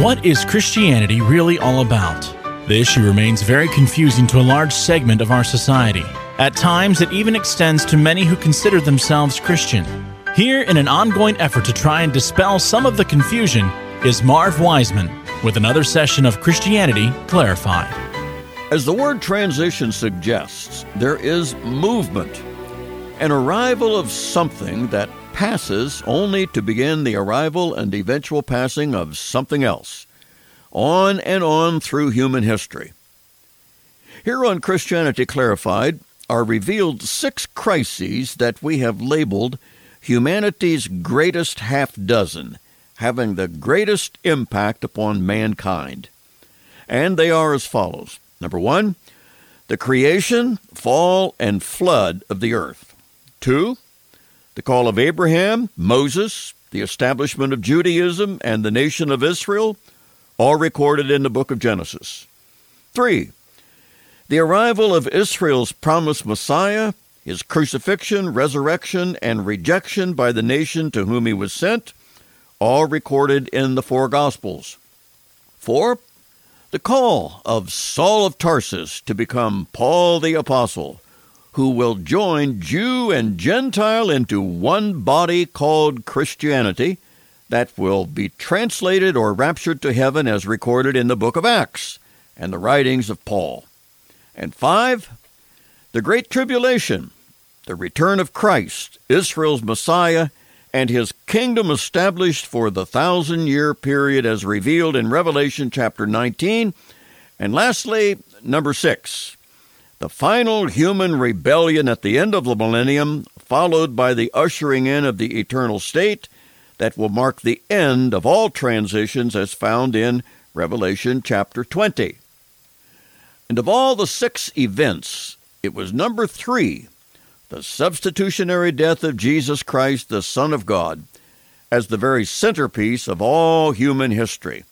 What is Christianity really all about? The issue remains very confusing to a large segment of our society. At times, it even extends to many who consider themselves Christian. Here, in an ongoing effort to try and dispel some of the confusion, is Marv Wiseman with another session of Christianity Clarified. As the word transition suggests, there is movement, an arrival of something that passes only to begin the arrival and eventual passing of something else, on and on through human history. Here on Christianity Clarified are revealed 6 crises that we have labeled humanity's greatest half dozen, having the greatest impact upon mankind. And they are as follows. Number 1, the creation, fall, and flood of the earth. 2, the call of Abraham, Moses, the establishment of Judaism, and the nation of Israel, all recorded in the book of Genesis. 3, the arrival of Israel's promised Messiah, his crucifixion, resurrection, and rejection by the nation to whom he was sent, all recorded in the 4 Gospels. 4, the call of Saul of Tarsus to become Paul the Apostle, who will join Jew and Gentile into one body called Christianity that will be translated or raptured to heaven as recorded in the book of Acts and the writings of Paul. And 5, the Great Tribulation, the return of Christ, Israel's Messiah, and his kingdom established for the 1,000-year period as revealed in Revelation chapter 19. And lastly, number 6, the final human rebellion at the end of the millennium, followed by the ushering in of the eternal state that will mark the end of all transitions as found in Revelation chapter 20. And of all the 6 events, it was number 3, the substitutionary death of Jesus Christ, the Son of God, as the very centerpiece of all human history.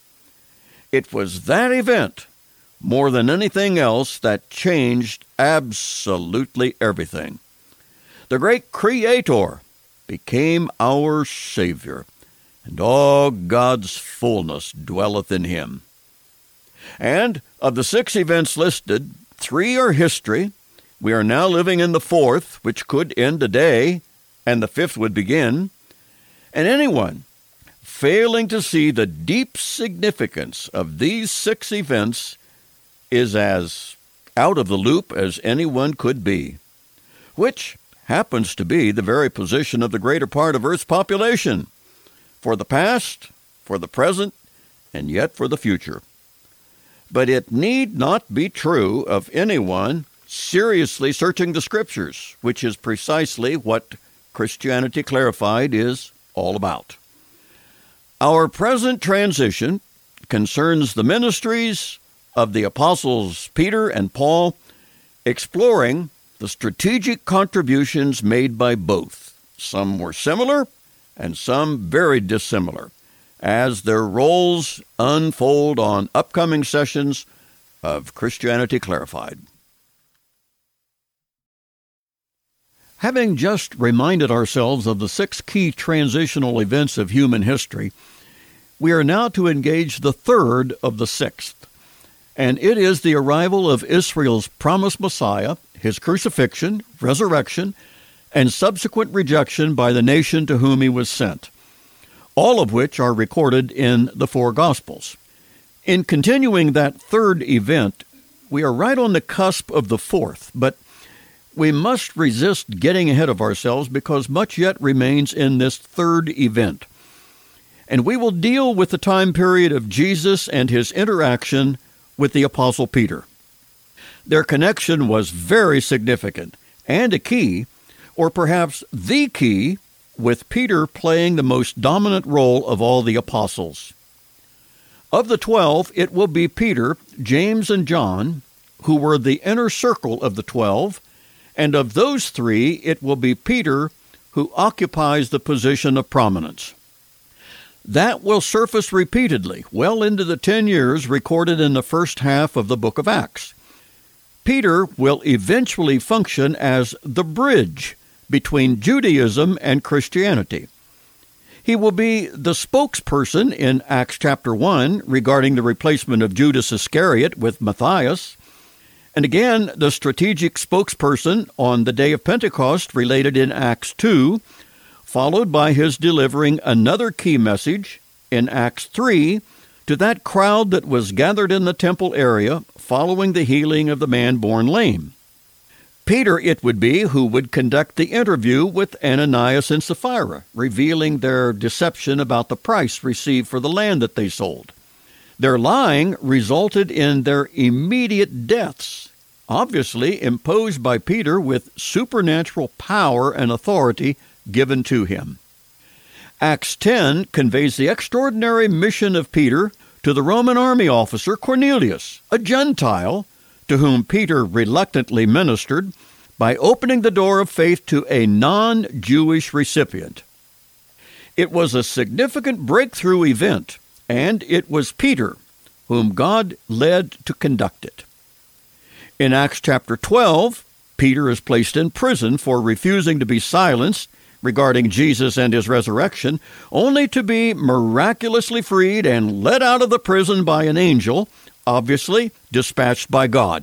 It was that event, more than anything else, that changed absolutely everything. The great Creator became our Savior, and all God's fullness dwelleth in him. And of the 6 events listed, 3 are history. We are now living in the 4th, which could end today, and the 5th would begin. And anyone failing to see the deep significance of these 6 events is as out of the loop as anyone could be, which happens to be the very position of the greater part of Earth's population, for the past, for the present, and yet for the future. But it need not be true of anyone seriously searching the Scriptures, which is precisely what Christianity Clarified is all about. Our present transition concerns the ministries of the apostles Peter and Paul, exploring the strategic contributions made by both. Some were similar and some very dissimilar, as their roles unfold on upcoming sessions of Christianity Clarified. Having just reminded ourselves of the 6 key transitional events of human history, we are now to engage the 3rd of the 6th, and it is the arrival of Israel's promised Messiah, his crucifixion, resurrection, and subsequent rejection by the nation to whom he was sent, all of which are recorded in the 4 Gospels. In continuing that 3rd event, we are right on the cusp of the 4th, but we must resist getting ahead of ourselves because much yet remains in this 3rd event. And we will deal with the time period of Jesus and his interaction with the Apostle Peter. Their connection was very significant and a key, or perhaps the key, with Peter playing the most dominant role of all the apostles. Of the 12, it will be Peter, James, and John, who were the inner circle of the 12, and of those 3, it will be Peter who occupies the position of prominence. That will surface repeatedly, well into the 10 years recorded in the first half of the book of Acts. Peter will eventually function as the bridge between Judaism and Christianity. He will be the spokesperson in Acts chapter 1 regarding the replacement of Judas Iscariot with Matthias, and again the strategic spokesperson on the day of Pentecost related in Acts 2, followed by his delivering another key message in Acts 3 to that crowd that was gathered in the temple area following the healing of the man born lame. Peter it would be who would conduct the interview with Ananias and Sapphira, revealing their deception about the price received for the land that they sold. Their lying resulted in their immediate deaths, obviously imposed by Peter with supernatural power and authority given to him. Acts 10 conveys the extraordinary mission of Peter to the Roman army officer Cornelius, a Gentile, to whom Peter reluctantly ministered by opening the door of faith to a non-Jewish recipient. It was a significant breakthrough event, and it was Peter whom God led to conduct it. In Acts chapter 12, Peter is placed in prison for refusing to be silenced regarding Jesus and his resurrection, only to be miraculously freed and led out of the prison by an angel, obviously dispatched by God.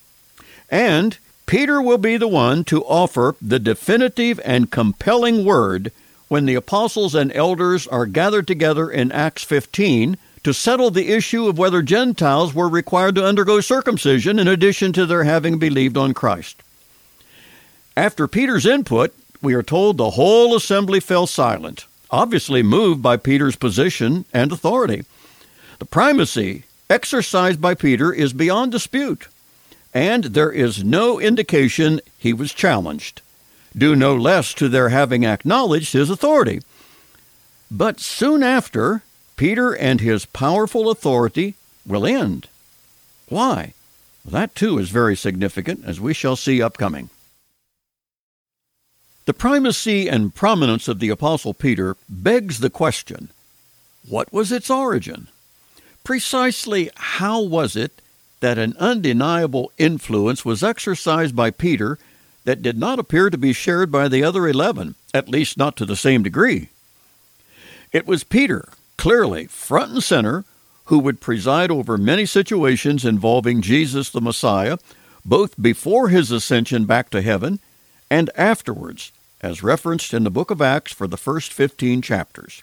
And Peter will be the one to offer the definitive and compelling word when the apostles and elders are gathered together in Acts 15 to settle the issue of whether Gentiles were required to undergo circumcision in addition to their having believed on Christ. After Peter's input, we are told the whole assembly fell silent, obviously moved by Peter's position and authority. The primacy exercised by Peter is beyond dispute, and there is no indication he was challenged, due no less to their having acknowledged his authority. But soon after, Peter and his powerful authority will end. Why? That too is very significant, as we shall see upcoming. The primacy and prominence of the Apostle Peter begs the question, what was its origin? Precisely how was it that an undeniable influence was exercised by Peter that did not appear to be shared by the other 11, at least not to the same degree? It was Peter, clearly front and center, who would preside over many situations involving Jesus the Messiah, both before his ascension back to heaven and afterwards, as referenced in the book of Acts for the first 15 chapters.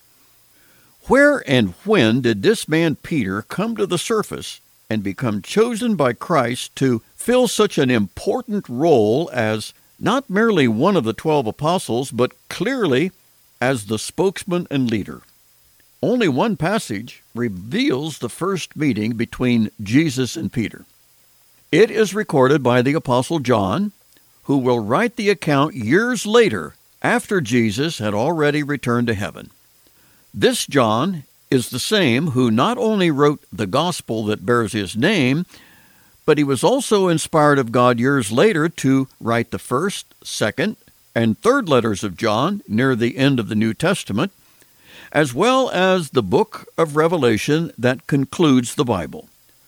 Where and when did this man Peter come to the surface and become chosen by Christ to fill such an important role as not merely one of the 12 apostles, but clearly as the spokesman and leader? Only one passage reveals the first meeting between Jesus and Peter. It is recorded by the Apostle John, who will write the account years later after Jesus had already returned to heaven. This John is the same who not only wrote the gospel that bears his name, but he was also inspired of God years later to write the first, second, and third letters of John near the end of the New Testament, as well as the book of Revelation that concludes the Bible.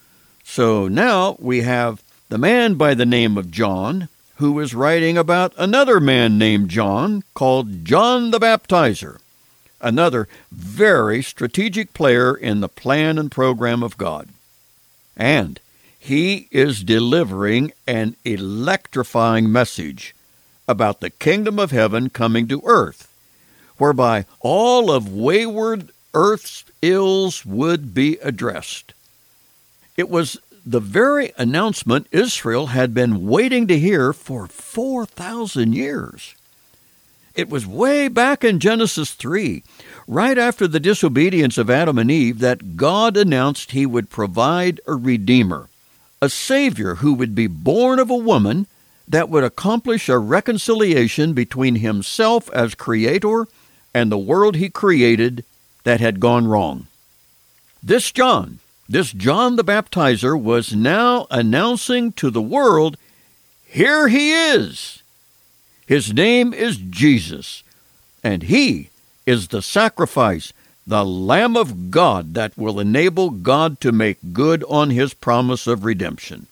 So now we have the man by the name of John, who is writing about another man named John, called John the Baptizer, another very strategic player in the plan and program of God. And he is delivering an electrifying message about the kingdom of heaven coming to earth, whereby all of wayward earth's ills would be addressed. It was the very announcement Israel had been waiting to hear for 4,000 years. It was way back in Genesis 3, right after the disobedience of Adam and Eve, that God announced he would provide a Redeemer, a Savior who would be born of a woman that would accomplish a reconciliation between himself as Creator and the world he created that had gone wrong. This John the Baptizer, was now announcing to the world, here he is. His name is Jesus, and he is the sacrifice, the Lamb of God that will enable God to make good on his promise of redemption.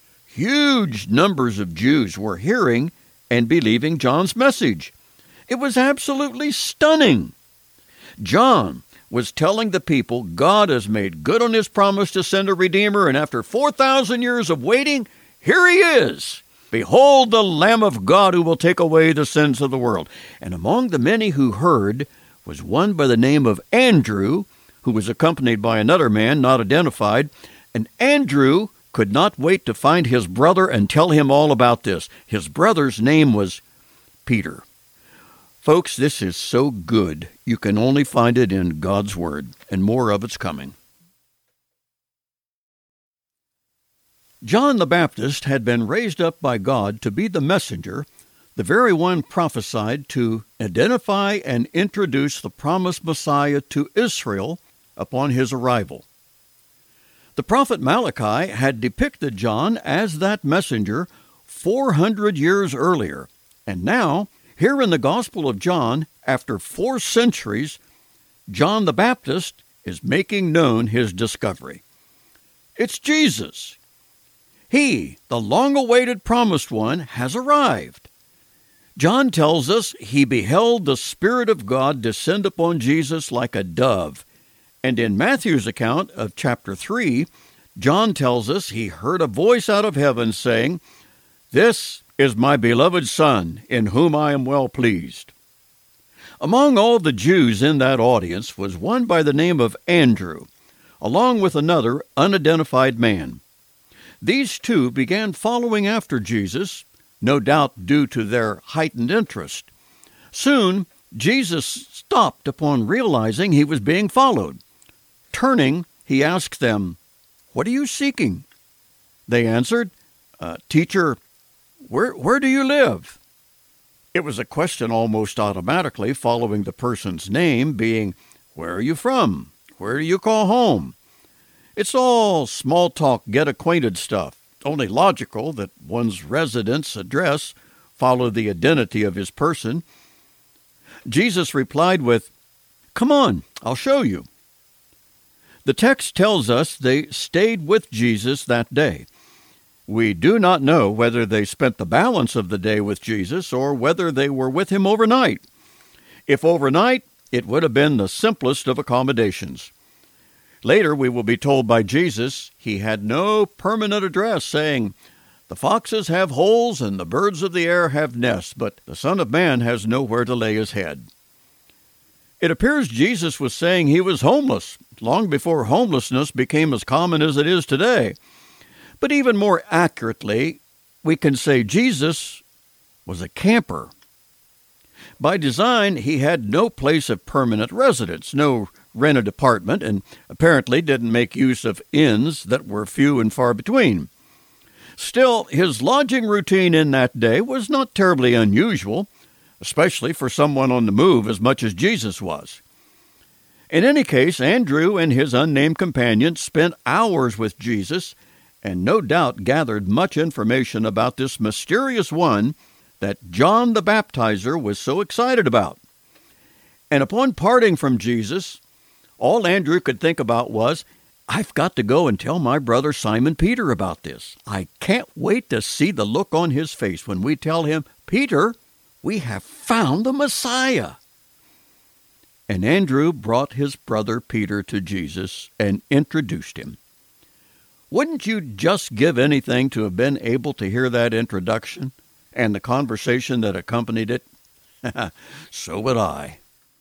Huge numbers of Jews were hearing and believing John's message. It was absolutely stunning. John was telling the people God has made good on his promise to send a Redeemer, and after 4,000 years of waiting, here he is. Behold the Lamb of God who will take away the sins of the world. And among the many who heard was one by the name of Andrew, who was accompanied by another man not identified. And Andrew could not wait to find his brother and tell him all about this. His brother's name was Peter. Folks, this is so good, you can only find it in God's Word, and more of it's coming. John the Baptist had been raised up by God to be the messenger, the very one prophesied to identify and introduce the promised Messiah to Israel upon his arrival. The prophet Malachi had depicted John as that messenger 400 years earlier, and now, here in the Gospel of John, after 4 centuries, John the Baptist is making known his discovery. It's Jesus. He, the long-awaited promised one, has arrived. John tells us he beheld the Spirit of God descend upon Jesus like a dove. And in Matthew's account of chapter 3, John tells us he heard a voice out of heaven saying, "This is my beloved Son, in whom I am well pleased." Among all the Jews in that audience was one by the name of Andrew, along with another unidentified man. These two began following after Jesus, no doubt due to their heightened interest. Soon, Jesus stopped upon realizing he was being followed. Turning, he asked them, "What are you seeking?" They answered, "Teacher, where do you live?" It was a question almost automatically following the person's name, being, "Where are you from? Where do you call home?" It's all small talk, get acquainted stuff, only logical that one's residence address follow the identity of his person. Jesus replied with, "Come on, I'll show you." The text tells us they stayed with Jesus that day. We do not know whether they spent the balance of the day with Jesus or whether they were with him overnight. If overnight, it would have been the simplest of accommodations. Later, we will be told by Jesus he had no permanent address, saying, "The foxes have holes and the birds of the air have nests, but the Son of Man has nowhere to lay his head." It appears Jesus was saying he was homeless, long before homelessness became as common as it is today. But even more accurately, we can say Jesus was a camper. By design, he had no place of permanent residence, no rented apartment, and apparently didn't make use of inns that were few and far between. Still, his lodging routine in that day was not terribly unusual, especially for someone on the move as much as Jesus was. In any case, Andrew and his unnamed companion spent hours with Jesus and no doubt gathered much information about this mysterious one that John the Baptizer was so excited about. And upon parting from Jesus, all Andrew could think about was, "I've got to go and tell my brother Simon Peter about this. I can't wait to see the look on his face when we tell him, 'Peter, we have found the Messiah.'" And Andrew brought his brother Peter to Jesus and introduced him. Wouldn't you just give anything to have been able to hear that introduction and the conversation that accompanied it? So would I.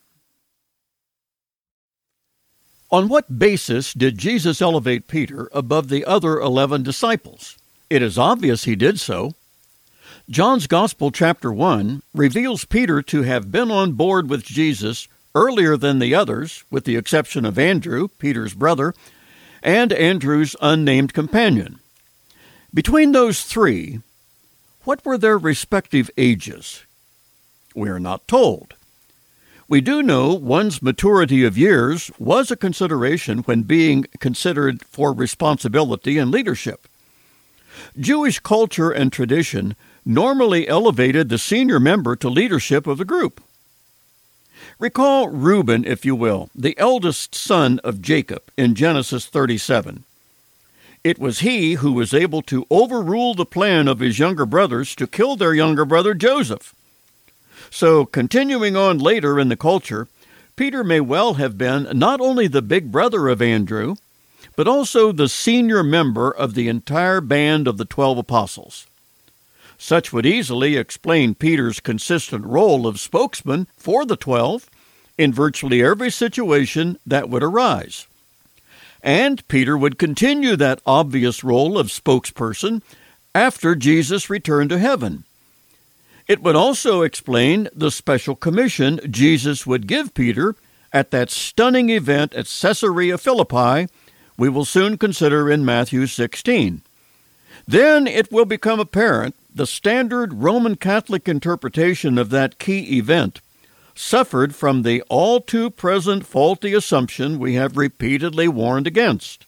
On what basis did Jesus elevate Peter above the other 11 disciples? It is obvious he did so. John's Gospel, chapter 1, reveals Peter to have been on board with Jesus earlier than the others, with the exception of Andrew, Peter's brother, and Andrew's unnamed companion. Between those three, what were their respective ages? We are not told. We do know one's maturity of years was a consideration when being considered for responsibility and leadership. Jewish culture and tradition normally elevated the senior member to leadership of the group. Recall Reuben, if you will, the eldest son of Jacob in Genesis 37. It was he who was able to overrule the plan of his younger brothers to kill their younger brother Joseph. So, continuing on later in the culture, Peter may well have been not only the big brother of Andrew, but also the senior member of the entire band of the 12 apostles. Such would easily explain Peter's consistent role of spokesman for the 12 in virtually every situation that would arise. And Peter would continue that obvious role of spokesperson after Jesus returned to heaven. It would also explain the special commission Jesus would give Peter at that stunning event at Caesarea Philippi we will soon consider in Matthew 16. Then it will become apparent the standard Roman Catholic interpretation of that key event suffered from the all-too-present faulty assumption we have repeatedly warned against.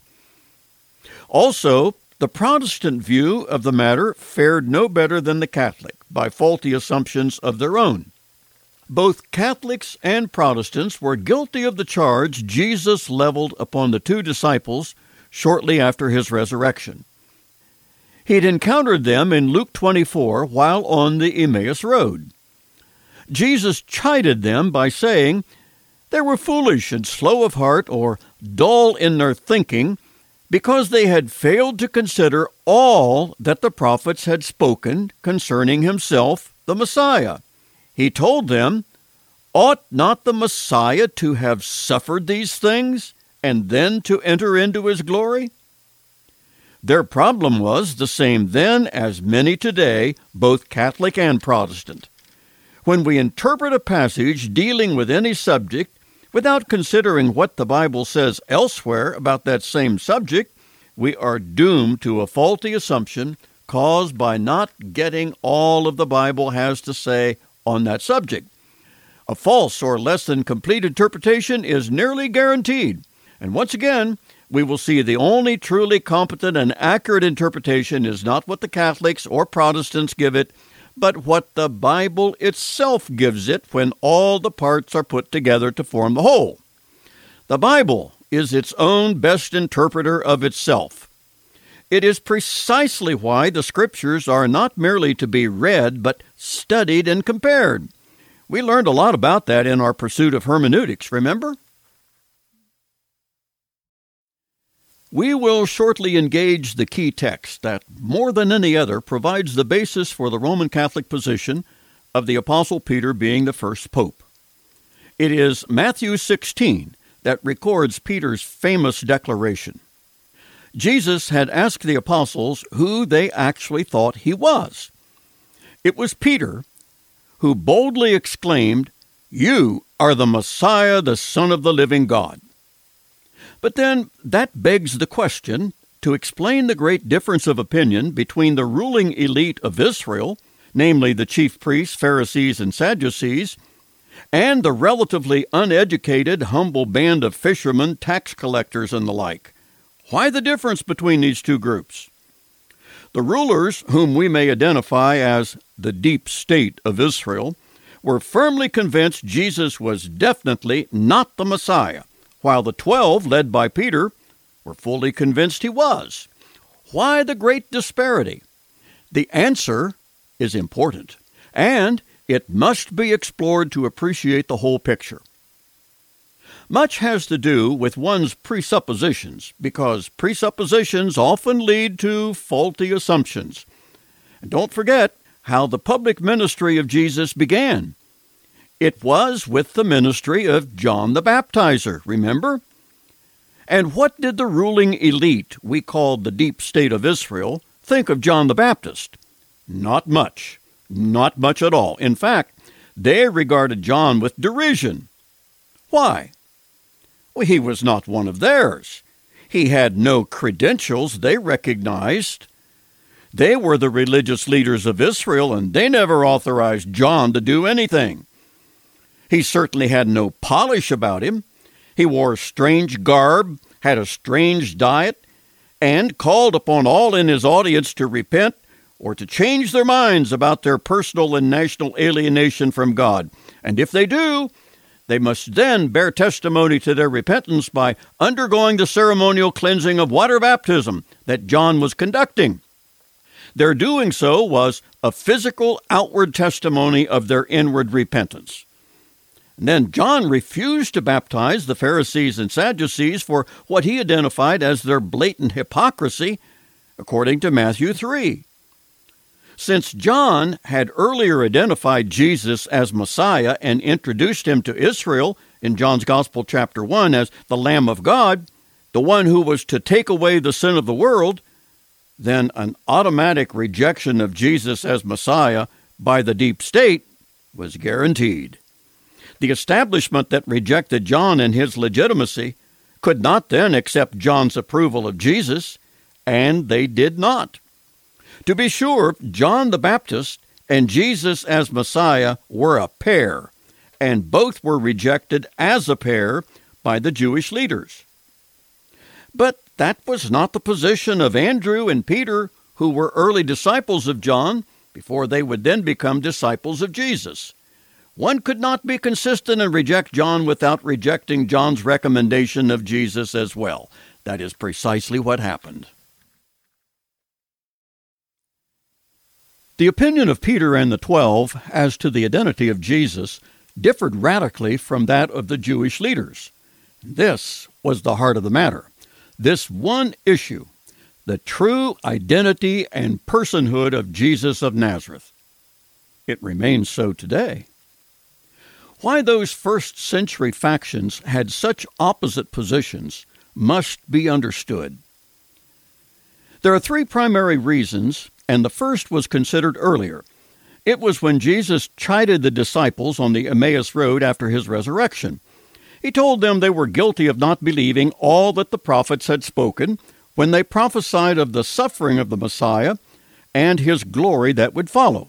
Also, the Protestant view of the matter fared no better than the Catholic by faulty assumptions of their own. Both Catholics and Protestants were guilty of the charge Jesus leveled upon the 2 disciples shortly after his resurrection. He'd encountered them in Luke 24 while on the Emmaus Road. Jesus chided them by saying they were foolish and slow of heart or dull in their thinking because they had failed to consider all that the prophets had spoken concerning himself, the Messiah. He told them, "Ought not the Messiah to have suffered these things and then to enter into his glory?" Their problem was the same then as many today, both Catholic and Protestant. When we interpret a passage dealing with any subject without considering what the Bible says elsewhere about that same subject, we are doomed to a faulty assumption caused by not getting all of the Bible has to say on that subject. A false or less than complete interpretation is nearly guaranteed. And once again, we will see the only truly competent and accurate interpretation is not what the Catholics or Protestants give it, but what the Bible itself gives it when all the parts are put together to form the whole. The Bible is its own best interpreter of itself. It is precisely why the Scriptures are not merely to be read, but studied and compared. We learned a lot about that in our pursuit of hermeneutics, remember? We will shortly engage the key text that, more than any other, provides the basis for the Roman Catholic position of the Apostle Peter being the first pope. It is Matthew 16 that records Peter's famous declaration. Jesus had asked the apostles who they actually thought he was. It was Peter who boldly exclaimed, "You are the Messiah, the Son of the living God." But then that begs the question to explain the great difference of opinion between the ruling elite of Israel, namely the chief priests, Pharisees, and Sadducees, and the relatively uneducated, humble band of fishermen, tax collectors, and the like. Why the difference between these two groups? The rulers, whom we may identify as the deep state of Israel, were firmly convinced Jesus was definitely not the Messiah, while the 12, led by Peter, were fully convinced he was. Why the great disparity? The answer is important, and it must be explored to appreciate the whole picture. Much has to do with one's presuppositions, because presuppositions often lead to faulty assumptions. And don't forget how the public ministry of Jesus began. It was with the ministry of John the Baptizer, remember? And what did the ruling elite, we called the deep state of Israel, think of John the Baptist? Not much. Not much at all. In fact, they regarded John with derision. Why? Well, he was not one of theirs. He had no credentials they recognized. They were the religious leaders of Israel, and they never authorized John to do anything. He certainly had no polish about him. He wore strange garb, had a strange diet, and called upon all in his audience to repent or to change their minds about their personal and national alienation from God. And if they do, they must then bear testimony to their repentance by undergoing the ceremonial cleansing of water baptism that John was conducting. Their doing so was a physical outward testimony of their inward repentance. And then John refused to baptize the Pharisees and Sadducees for what he identified as their blatant hypocrisy, according to Matthew 3. Since John had earlier identified Jesus as Messiah and introduced him to Israel in John's Gospel chapter 1 as the Lamb of God, the one who was to take away the sin of the world, then an automatic rejection of Jesus as Messiah by the deep state was guaranteed. The establishment that rejected John and his legitimacy could not then accept John's approval of Jesus, and they did not. To be sure, John the Baptist and Jesus as Messiah were a pair, and both were rejected as a pair by the Jewish leaders. But that was not the position of Andrew and Peter, who were early disciples of John, before they would then become disciples of Jesus. One could not be consistent and reject John without rejecting John's recommendation of Jesus as well. That is precisely what happened. The opinion of Peter and the 12 as to the identity of Jesus differed radically from that of the Jewish leaders. This was the heart of the matter. This one issue, the true identity and personhood of Jesus of Nazareth. It remains so today. Why those first-century factions had such opposite positions must be understood. There are three primary reasons, and the first was considered earlier. It was when Jesus chided the disciples on the Emmaus Road after his resurrection. He told them they were guilty of not believing all that the prophets had spoken when they prophesied of the suffering of the Messiah and his glory that would follow.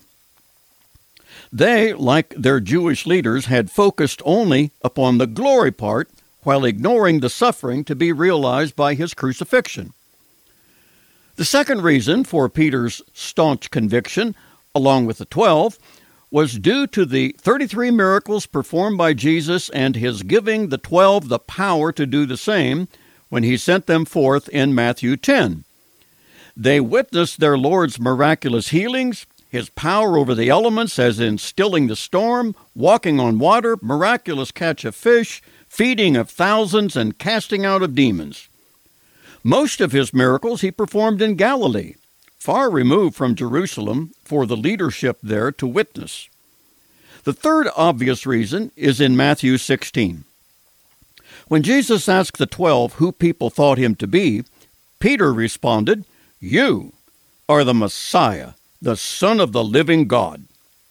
They, like their Jewish leaders, had focused only upon the glory part while ignoring the suffering to be realized by his crucifixion. The second reason for Peter's staunch conviction, along with the 12, was due to the 33 miracles performed by Jesus and his giving the 12 the power to do the same when he sent them forth in Matthew 10. They witnessed their Lord's miraculous healings, his power over the elements as in stilling the storm, walking on water, miraculous catch of fish, feeding of thousands, and casting out of demons. Most of his miracles he performed in Galilee, far removed from Jerusalem for the leadership there to witness. The third obvious reason is in Matthew 16. When Jesus asked the 12 who people thought him to be, Peter responded, "You are the Messiah, the Son of the living God."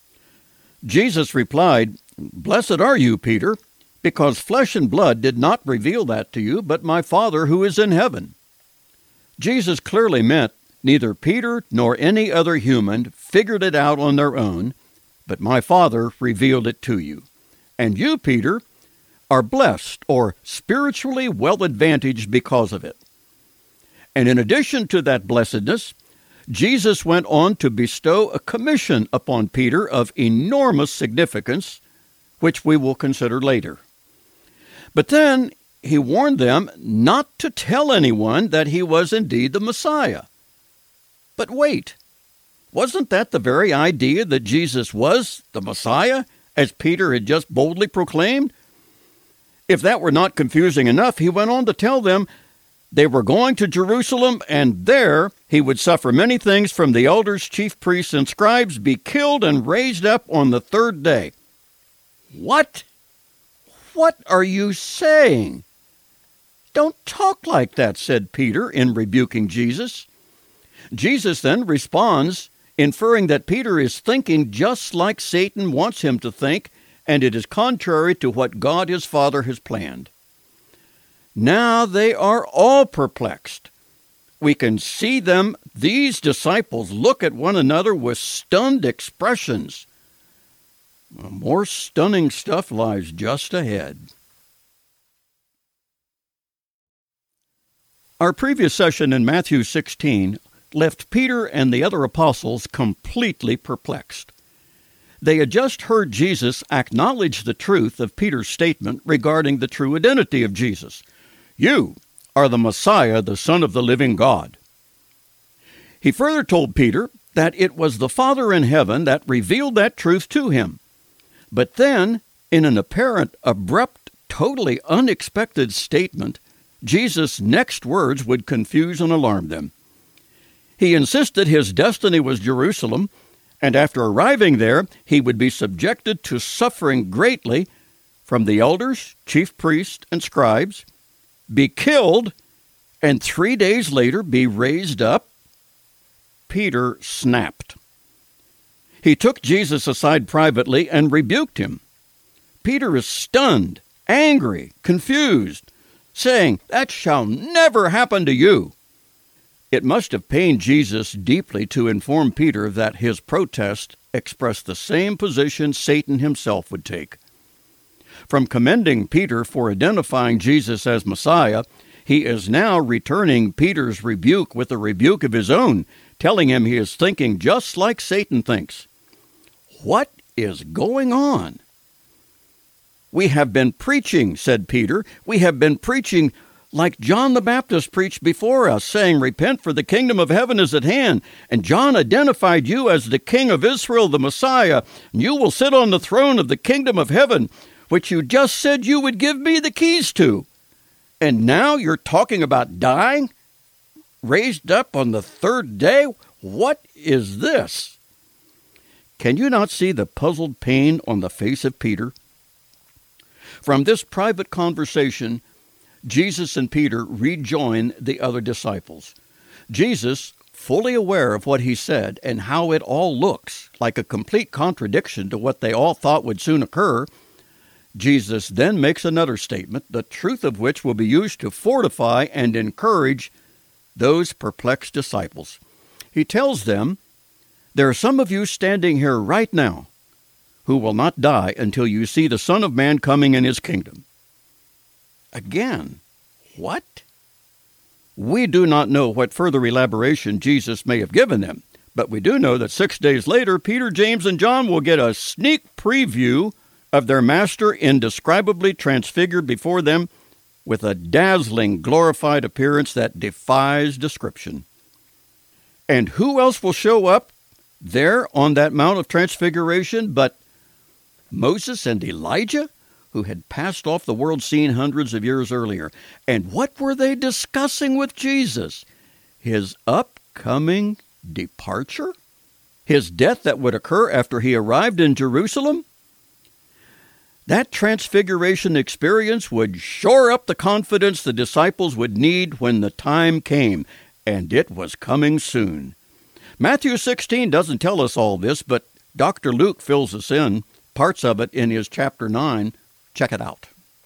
Jesus replied, "Blessed are you, Peter, because flesh and blood did not reveal that to you, but my Father who is in heaven." Jesus clearly meant neither Peter nor any other human figured it out on their own, but my Father revealed it to you. And you, Peter, are blessed or spiritually well-advantaged because of it. And in addition to that blessedness, Jesus went on to bestow a commission upon Peter of enormous significance, which we will consider later. But then he warned them not to tell anyone that he was indeed the Messiah. But wait, wasn't that the very idea that Jesus was the Messiah, as Peter had just boldly proclaimed? If that were not confusing enough, he went on to tell them they were going to Jerusalem, and there he would suffer many things from the elders, chief priests, and scribes, be killed and raised up on the third day. What? What are you saying? Don't talk like that, said Peter in rebuking Jesus. Jesus then responds, inferring that Peter is thinking just like Satan wants him to think, and it is contrary to what God his Father has planned. Now they are all perplexed. We can see them, these disciples, look at one another with stunned expressions. More stunning stuff lies just ahead. Our previous session in Matthew 16 left Peter and the other apostles completely perplexed. They had just heard Jesus acknowledge the truth of Peter's statement regarding the true identity of Jesus. You are the Messiah, the Son of the living God. He further told Peter that it was the Father in heaven that revealed that truth to him. But then In an apparent, abrupt, totally unexpected statement, Jesus' next words would confuse and alarm them. He insisted his destiny was Jerusalem, and after arriving there, he would be subjected to suffering greatly from the elders, chief priests, and scribes, be killed, and 3 days later be raised up. Peter snapped. He took Jesus aside privately and rebuked him. Peter is stunned, angry, confused, saying, "That shall never happen to you." It must have pained Jesus deeply to inform Peter that his protest expressed the same position Satan himself would take. From commending Peter for identifying Jesus as Messiah, he is now returning Peter's rebuke with a rebuke of his own, telling him he is thinking just like Satan thinks. What is going on? "We have been preaching," said Peter. "We have been preaching like John the Baptist preached before us, saying, 'Repent, for the kingdom of heaven is at hand.' And John identified you as the King of Israel, the Messiah, and you will sit on the throne of the kingdom of heaven, which you just said you would give me the keys to. And now you're talking about dying? Raised up on the third day? What is this?" Can you not see the puzzled pain on the face of Peter? From this private conversation, Jesus and Peter rejoin the other disciples. Jesus, fully aware of what he said and how it all looks like a complete contradiction to what they all thought would soon occur, Jesus then makes another statement, the truth of which will be used to fortify and encourage those perplexed disciples. He tells them, "There are some of you standing here right now who will not die until you see the Son of Man coming in his kingdom." Again, what? We do not know what further elaboration Jesus may have given them, but we do know that 6 days later, Peter, James, and John will get a sneak preview of their Master indescribably transfigured before them with a dazzling, glorified appearance that defies description. And who else will show up there on that Mount of Transfiguration but Moses and Elijah, who had passed off the world scene hundreds of years earlier? And what were they discussing with Jesus? His upcoming departure? His death that would occur after he arrived in Jerusalem? That transfiguration experience would shore up the confidence the disciples would need when the time came, and it was coming soon. Matthew 16 doesn't tell us all this, but Dr. Luke fills us in, parts of it in his chapter 9. Check it out.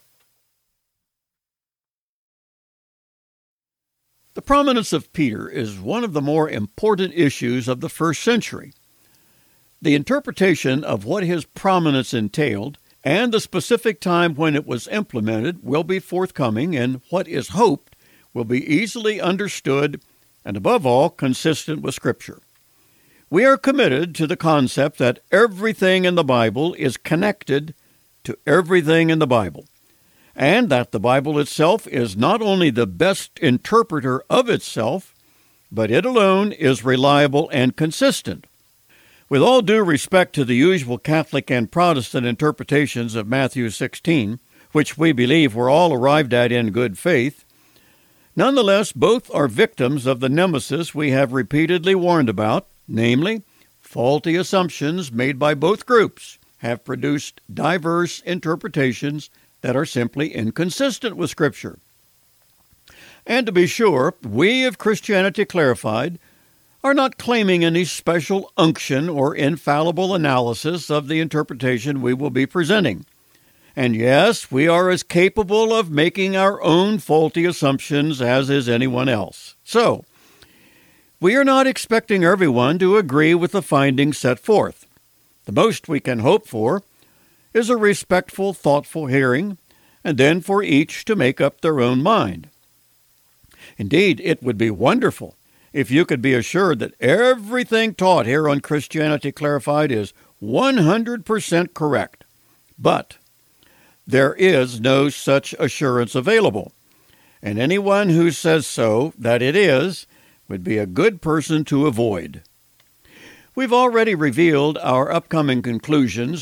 The prominence of Peter is one of the more important issues of the first century. The interpretation of what his prominence entailed and the specific time when it was implemented will be forthcoming, and what is hoped will be easily understood and, above all, consistent with Scripture. We are committed to the concept that everything in the Bible is connected to everything in the Bible, and that the Bible itself is not only the best interpreter of itself, but it alone is reliable and consistent. With all due respect to the usual Catholic and Protestant interpretations of Matthew 16, which we believe were all arrived at in good faith, nonetheless, both are victims of the nemesis we have repeatedly warned about, namely, faulty assumptions made by both groups have produced diverse interpretations that are simply inconsistent with Scripture. And to be sure, we of Christianity Clarified are not claiming any special unction or infallible analysis of the interpretation we will be presenting. And yes, we are as capable of making our own faulty assumptions as is anyone else. So, we are not expecting everyone to agree with the findings set forth. The most we can hope for is a respectful, thoughtful hearing, and then for each to make up their own mind. Indeed, it would be wonderful if you could be assured that everything taught here on Christianity Clarified is 100% correct. But there is no such assurance available, and anyone who says so that it is would be a good person to avoid. We've already revealed our upcoming conclusions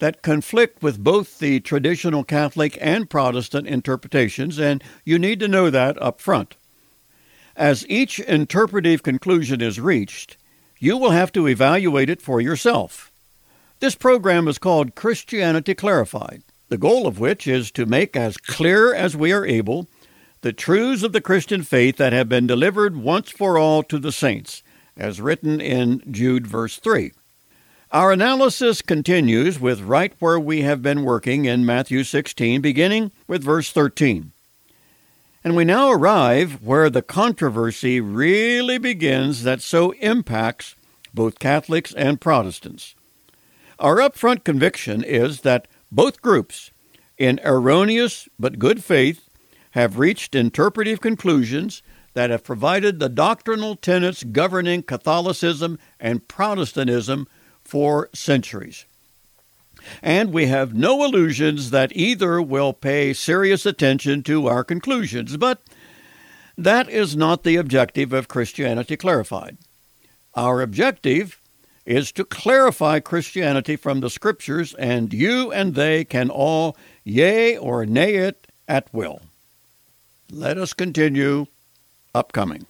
that conflict with both the traditional Catholic and Protestant interpretations, and you need to know that up front. As each interpretive conclusion is reached, you will have to evaluate it for yourself. This program is called Christianity Clarified, the goal of which is to make as clear as we are able the truths of the Christian faith that have been delivered once for all to the saints, as written in Jude verse 3. Our analysis continues with right where we have been working in Matthew 16, beginning with verse 13. And we now arrive where the controversy really begins that so impacts both Catholics and Protestants. Our upfront conviction is that both groups, in erroneous but good faith, have reached interpretive conclusions that have provided the doctrinal tenets governing Catholicism and Protestantism for centuries. And we have no illusions that either will pay serious attention to our conclusions, but that is not the objective of Christianity Clarified. Our objective is to clarify Christianity from the Scriptures, and you and they can all yea or nay it at will. Let us continue upcoming.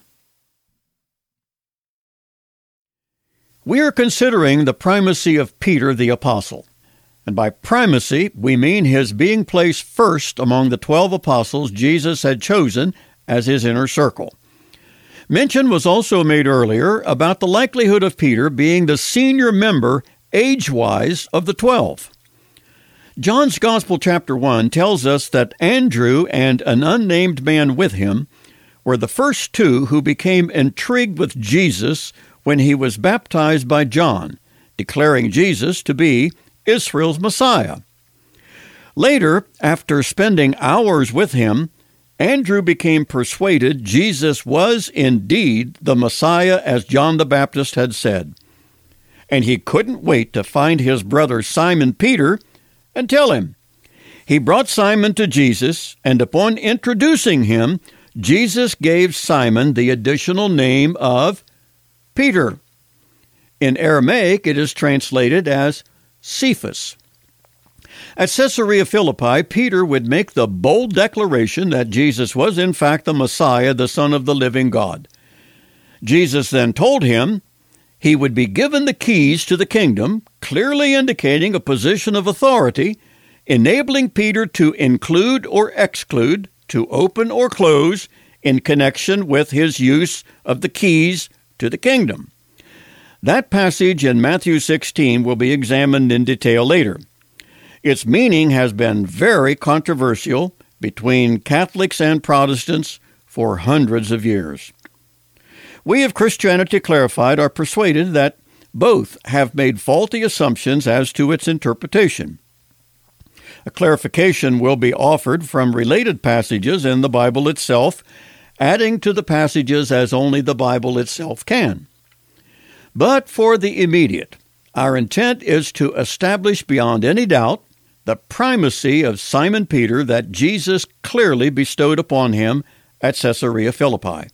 We are considering the primacy of Peter the Apostle. And by primacy, we mean his being placed first among the 12 apostles Jesus had chosen as his inner circle. Mention was also made earlier about the likelihood of Peter being the senior member, age-wise, of the 12. John's Gospel, chapter 1, tells us that Andrew and an unnamed man with him were the first two who became intrigued with Jesus when he was baptized by John, declaring Jesus to be Israel's Messiah. Later, after spending hours with him, Andrew became persuaded Jesus was indeed the Messiah as John the Baptist had said. And he couldn't wait to find his brother Simon Peter and tell him. He brought Simon to Jesus, and upon introducing him, Jesus gave Simon the additional name of Peter. In Aramaic, it is translated as Cephas. At Caesarea Philippi, Peter would make the bold declaration that Jesus was in fact the Messiah, the Son of the living God. Jesus then told him he would be given the keys to the kingdom, clearly indicating a position of authority, enabling Peter to include or exclude, to open or close, in connection with his use of the keys to the kingdom. That passage in Matthew 16 will be examined in detail later. Its meaning has been very controversial between Catholics and Protestants for hundreds of years. We of Christianity Clarified are persuaded that both have made faulty assumptions as to its interpretation. A clarification will be offered from related passages in the Bible itself, adding to the passages as only the Bible itself can. But for the immediate, our intent is to establish beyond any doubt the primacy of Simon Peter that Jesus clearly bestowed upon him at Caesarea Philippi.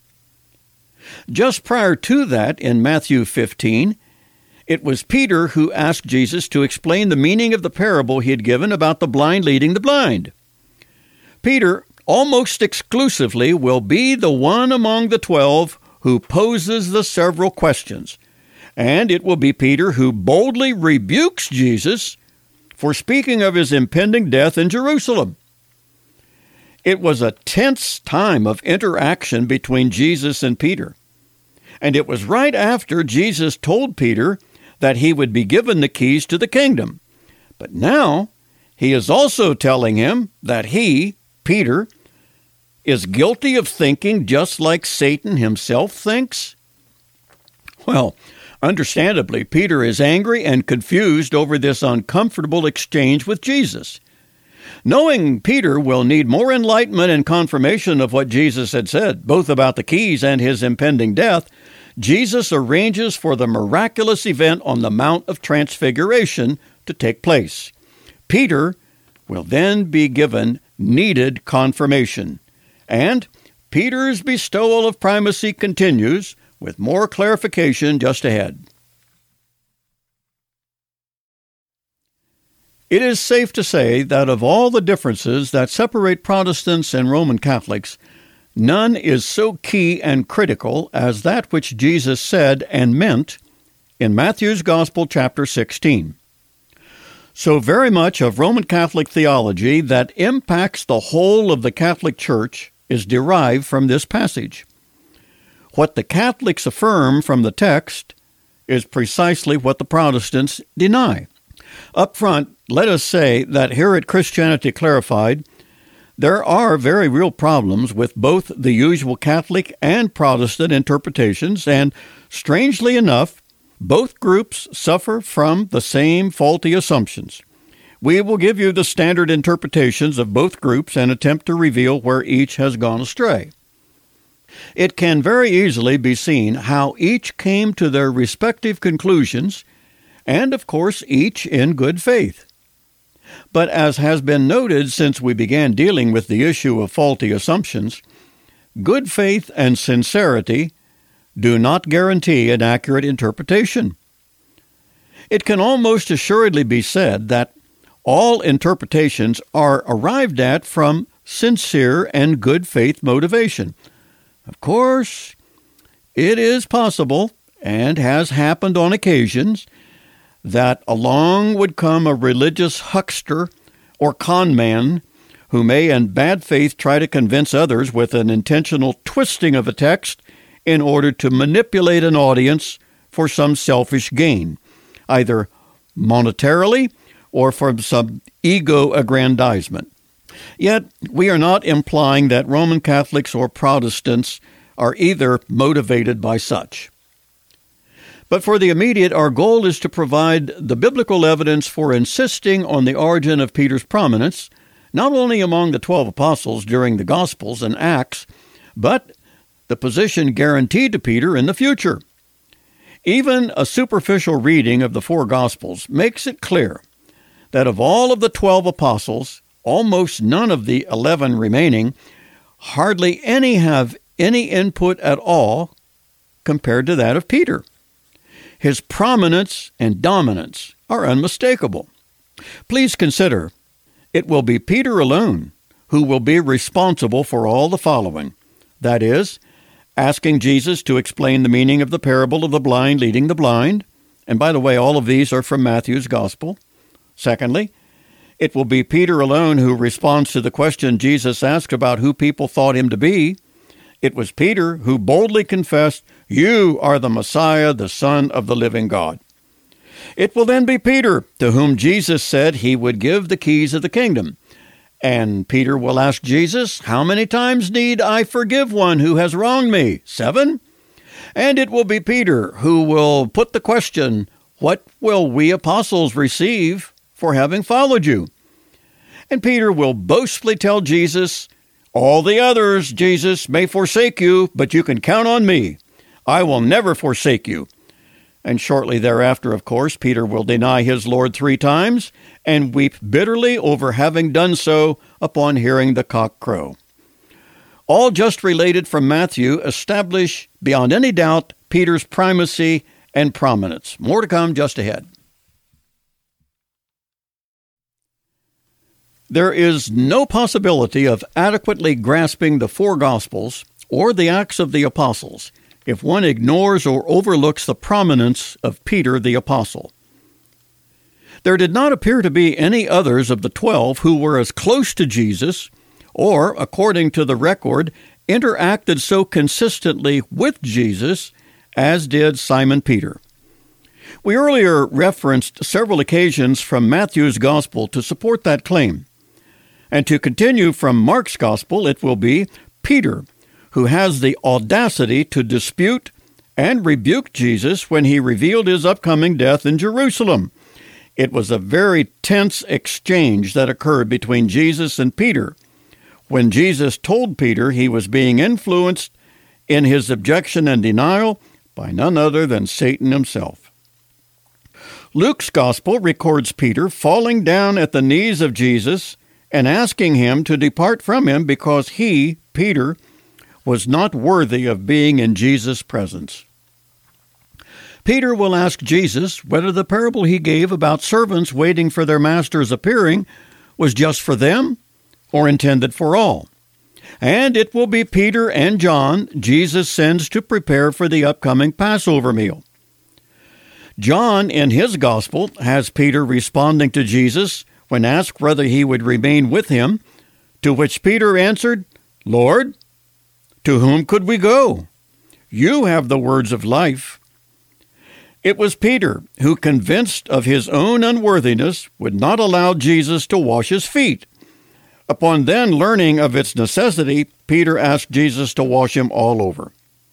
Just prior to that, in Matthew 15, it was Peter who asked Jesus to explain the meaning of the parable he had given about the blind leading the blind. Peter almost exclusively will be the one among the 12 who poses the several questions, and it will be Peter who boldly rebukes Jesus for speaking of his impending death in Jerusalem. It was a tense time of interaction between Jesus and Peter, and it was right after Jesus told Peter that he would be given the keys to the kingdom. But now he is also telling him that he, Peter, is guilty of thinking just like Satan himself thinks. Well, understandably, Peter is angry and confused over this uncomfortable exchange with Jesus. Knowing Peter will need more enlightenment and confirmation of what Jesus had said, both about the keys and his impending death, Jesus arranges for the miraculous event on the Mount of Transfiguration to take place. Peter will then be given needed confirmation. And Peter's bestowal of primacy continues with more clarification just ahead. It is safe to say that of all the differences that separate Protestants and Roman Catholics, none is so key and critical as that which Jesus said and meant in Matthew's Gospel, chapter 16. So very much of Roman Catholic theology that impacts the whole of the Catholic Church is derived from this passage. What the Catholics affirm from the text is precisely what the Protestants deny. Up front, let us say that here at Christianity Clarified, there are very real problems with both the usual Catholic and Protestant interpretations, and strangely enough, both groups suffer from the same faulty assumptions. We will give you the standard interpretations of both groups and attempt to reveal where each has gone astray. It can very easily be seen how each came to their respective conclusions, and of course each in good faith. But as has been noted since we began dealing with the issue of faulty assumptions, good faith and sincerity do not guarantee an accurate interpretation. It can almost assuredly be said that all interpretations are arrived at from sincere and good faith motivation. Of course, it is possible, and has happened on occasions, that along would come a religious huckster or con man who may in bad faith try to convince others with an intentional twisting of a text in order to manipulate an audience for some selfish gain, either monetarily or from some ego aggrandizement. Yet, we are not implying that Roman Catholics or Protestants are either motivated by such. But for the immediate, our goal is to provide the biblical evidence for insisting on the origin of Peter's prominence, not only among the 12 apostles during the Gospels and Acts, but the position guaranteed to Peter in the future. Even a superficial reading of the 4 Gospels makes it clear that of all of the 12 apostles, almost none of the 11 remaining, hardly any have any input at all compared to that of Peter. His prominence and dominance are unmistakable. Please consider, it will be Peter alone who will be responsible for all the following. That is, asking Jesus to explain the meaning of the parable of the blind leading the blind. And by the way, all of these are from Matthew's Gospel. Secondly, it will be Peter alone who responds to the question Jesus asked about who people thought him to be. It was Peter who boldly confessed, "You are the Messiah, the Son of the living God." It will then be Peter to whom Jesus said he would give the keys of the kingdom. And Peter will ask Jesus, "How many times need I forgive one who has wronged me? 7? And it will be Peter who will put the question, "What will we apostles receive for having followed you?" And Peter will boastfully tell Jesus, "All the others, Jesus, may forsake you, but you can count on me. I will never forsake you." And shortly thereafter, of course, Peter will deny his Lord 3 times and weep bitterly over having done so upon hearing the cock crow. All just related from Matthew establish beyond any doubt Peter's primacy and prominence. More to come just ahead. There is no possibility of adequately grasping the 4 Gospels or the Acts of the Apostles if one ignores or overlooks the prominence of Peter the Apostle. There did not appear to be any others of the 12 who were as close to Jesus or, according to the record, interacted so consistently with Jesus as did Simon Peter. We earlier referenced several occasions from Matthew's Gospel to support that claim. And to continue from Mark's Gospel, it will be Peter who has the audacity to dispute and rebuke Jesus when he revealed his upcoming death in Jerusalem. It was a very tense exchange that occurred between Jesus and Peter when Jesus told Peter he was being influenced in his objection and denial by none other than Satan himself. Luke's Gospel records Peter falling down at the knees of Jesus and asking him to depart from him because he, Peter, was not worthy of being in Jesus' presence. Peter will ask Jesus whether the parable he gave about servants waiting for their master's appearing was just for them or intended for all. And it will be Peter and John Jesus sends to prepare for the upcoming Passover meal. John, in his gospel, has Peter responding to Jesus when asked whether he would remain with him, to which Peter answered, "Lord, to whom could we go? You have the words of life." It was Peter who, convinced of his own unworthiness, would not allow Jesus to wash his feet. Upon then learning of its necessity, Peter asked Jesus to wash him all over.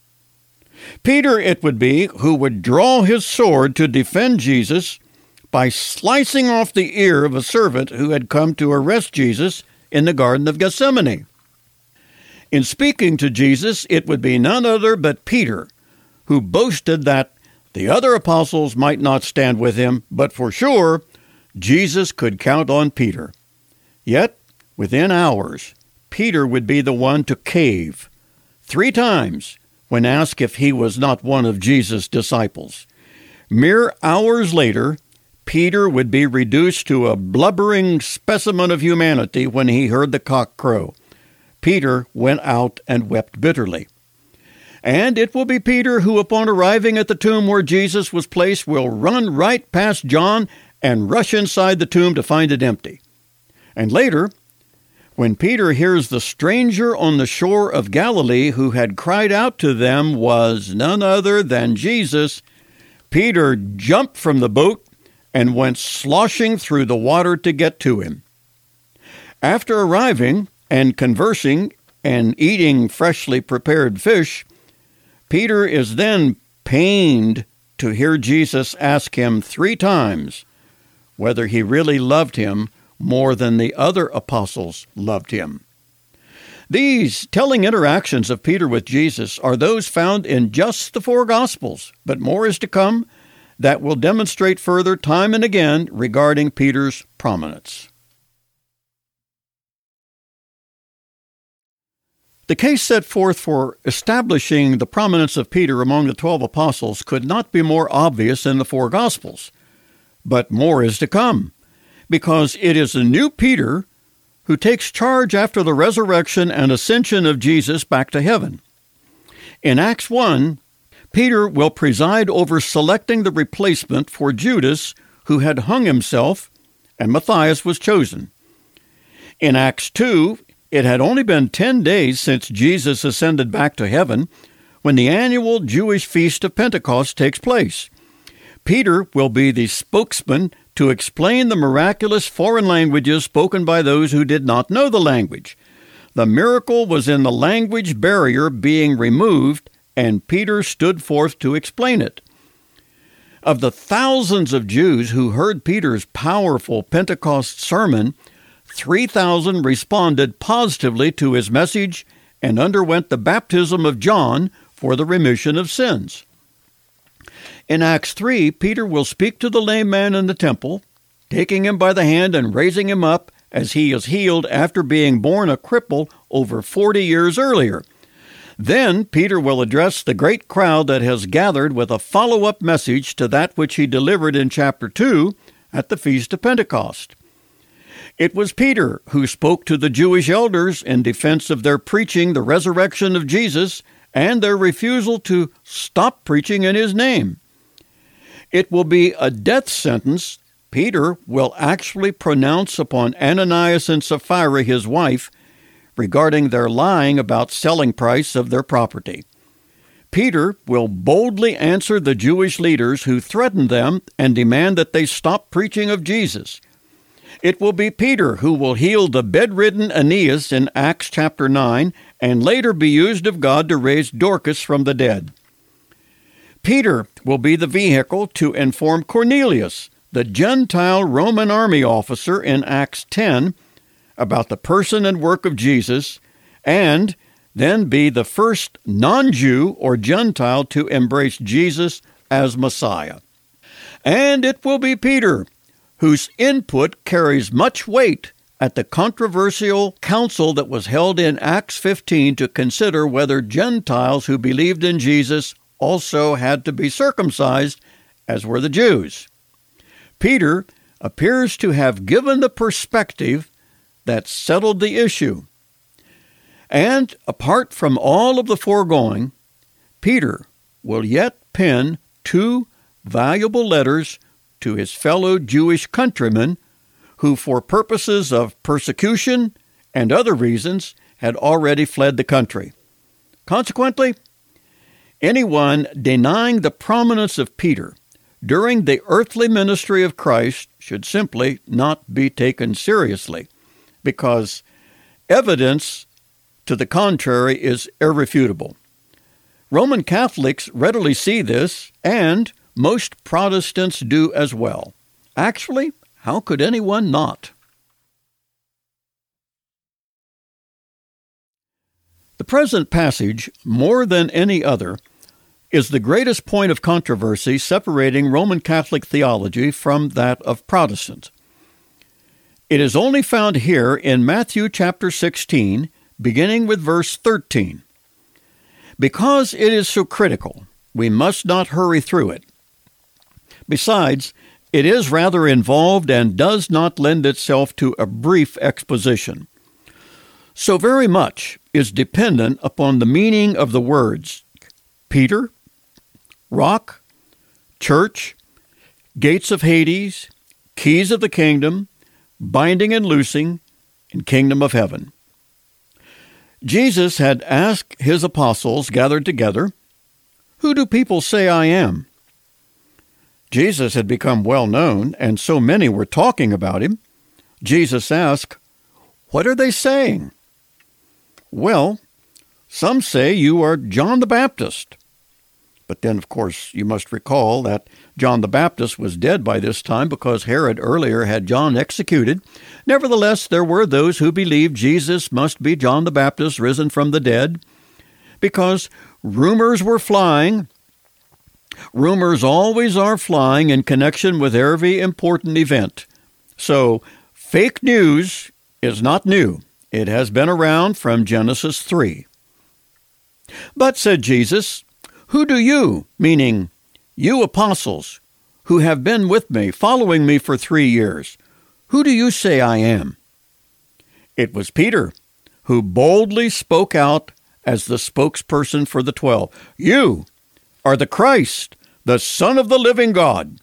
Peter it would be who would draw his sword to defend Jesus by slicing off the ear of a servant who had come to arrest Jesus in the Garden of Gethsemane. In speaking to Jesus, it would be none other but Peter who boasted that the other apostles might not stand with him, but for sure, Jesus could count on Peter. Yet, within hours, Peter would be the one to cave 3 times when asked if he was not one of Jesus' disciples. Mere hours later, Peter would be reduced to a blubbering specimen of humanity when he heard the cock crow. Peter went out and wept bitterly. And it will be Peter who, upon arriving at the tomb where Jesus was placed, will run right past John and rush inside the tomb to find it empty. And later, when Peter hears the stranger on the shore of Galilee who had cried out to them was none other than Jesus, Peter jumped from the boat and went sloshing through the water to get to him. After arriving and conversing and eating freshly prepared fish, Peter is then pained to hear Jesus ask him 3 times whether he really loved him more than the other apostles loved him. These telling interactions of Peter with Jesus are those found in just the 4 Gospels, but more is to come that will demonstrate further time and again regarding Peter's prominence. The case set forth for establishing the prominence of Peter among the 12 apostles could not be more obvious in the 4 Gospels. But more is to come, because it is the new Peter who takes charge after the resurrection and ascension of Jesus back to heaven. In Acts 1, Peter will preside over selecting the replacement for Judas, who had hung himself, and Matthias was chosen. In Acts 2, it had only been 10 days since Jesus ascended back to heaven when the annual Jewish feast of Pentecost takes place. Peter will be the spokesman to explain the miraculous foreign languages spoken by those who did not know the language. The miracle was in the language barrier being removed, and Peter stood forth to explain it. Of the thousands of Jews who heard Peter's powerful Pentecost sermon, 3,000 responded positively to his message and underwent the baptism of John for the remission of sins. In Acts 3, Peter will speak to the lame man in the temple, taking him by the hand and raising him up as he is healed after being born a cripple over 40 years earlier. Then Peter will address the great crowd that has gathered with a follow-up message to that which he delivered in chapter 2 at the Feast of Pentecost. It was Peter who spoke to the Jewish elders in defense of their preaching the resurrection of Jesus and their refusal to stop preaching in his name. It will be a death sentence Peter will actually pronounce upon Ananias and Sapphira, his wife, regarding their lying about selling price of their property. Peter will boldly answer the Jewish leaders who threatened them and demand that they stop preaching of Jesus. It will be Peter who will heal the bedridden Aeneas in Acts chapter 9 and later be used of God to raise Dorcas from the dead. Peter will be the vehicle to inform Cornelius, the Gentile Roman army officer in Acts 10, about the person and work of Jesus, and then be the first non-Jew or Gentile to embrace Jesus as Messiah. And it will be Peter whose input carries much weight at the controversial council that was held in Acts 15 to consider whether Gentiles who believed in Jesus also had to be circumcised as were the Jews. Peter appears to have given the perspective that settled the issue. And apart from all of the foregoing, Peter will yet pen 2 valuable letters to his fellow Jewish countrymen who, for purposes of persecution and other reasons, had already fled the country. Consequently, anyone denying the prominence of Peter during the earthly ministry of Christ should simply not be taken seriously, because evidence to the contrary is irrefutable. Roman Catholics readily see this, and most Protestants do as well. Actually, how could anyone not? The present passage, more than any other, is the greatest point of controversy separating Roman Catholic theology from that of Protestant. It is only found here in Matthew chapter 16, beginning with verse 13. Because it is so critical, we must not hurry through it. Besides, it is rather involved and does not lend itself to a brief exposition. So very much is dependent upon the meaning of the words Peter, rock, church, gates of Hades, keys of the kingdom, binding and loosing, and kingdom of heaven. Jesus had asked his apostles gathered together, "Who do people say I am?" Jesus had become well known, and so many were talking about him. Jesus asked, "What are they saying?" "Well, some say you are John the Baptist." But then, of course, you must recall that John the Baptist was dead by this time because Herod earlier had John executed. Nevertheless, there were those who believed Jesus must be John the Baptist risen from the dead, because rumors were flying. Rumors always are flying in connection with every important event. So, fake news is not new. It has been around from Genesis 3. "But," said Jesus, "who do you," meaning you apostles, who have been with me, following me for 3 years, "who do you say I am?" It was Peter who boldly spoke out as the spokesperson for the 12. "You are the Christ, the Son of the living God."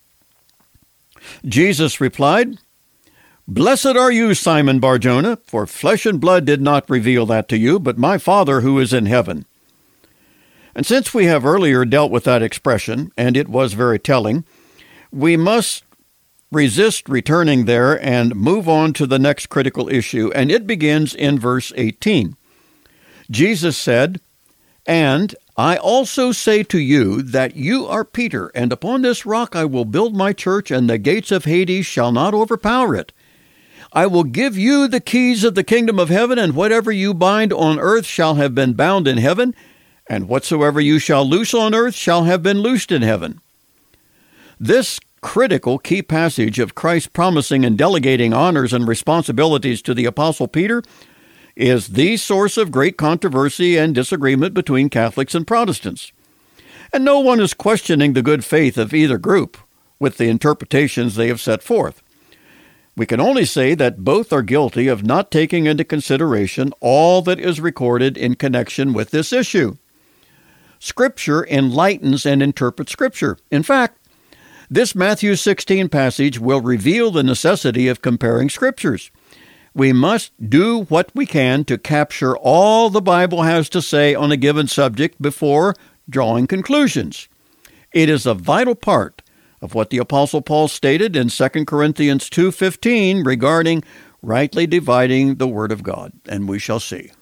Jesus replied, "Blessed are you, Simon Bar-Jonah, for flesh and blood did not reveal that to you, but my Father who is in heaven." And since we have earlier dealt with that expression, and it was very telling, we must resist returning there and move on to the next critical issue, and it begins in verse 18. Jesus said, "And I also say to you that you are Peter, and upon this rock I will build my church, and the gates of Hades shall not overpower it. I will give you the keys of the kingdom of heaven, and whatever you bind on earth shall have been bound in heaven, and whatsoever you shall loose on earth shall have been loosed in heaven." This critical key passage of Christ promising and delegating honors and responsibilities to the Apostle Peter is the source of great controversy and disagreement between Catholics and Protestants. And no one is questioning the good faith of either group with the interpretations they have set forth. We can only say that both are guilty of not taking into consideration all that is recorded in connection with this issue. Scripture enlightens and interprets Scripture. In fact, this Matthew 16 passage will reveal the necessity of comparing Scriptures. We must do what we can to capture all the Bible has to say on a given subject before drawing conclusions. It is a vital part of what the Apostle Paul stated in 2 Corinthians 2:15 regarding rightly dividing the Word of God, and we shall see.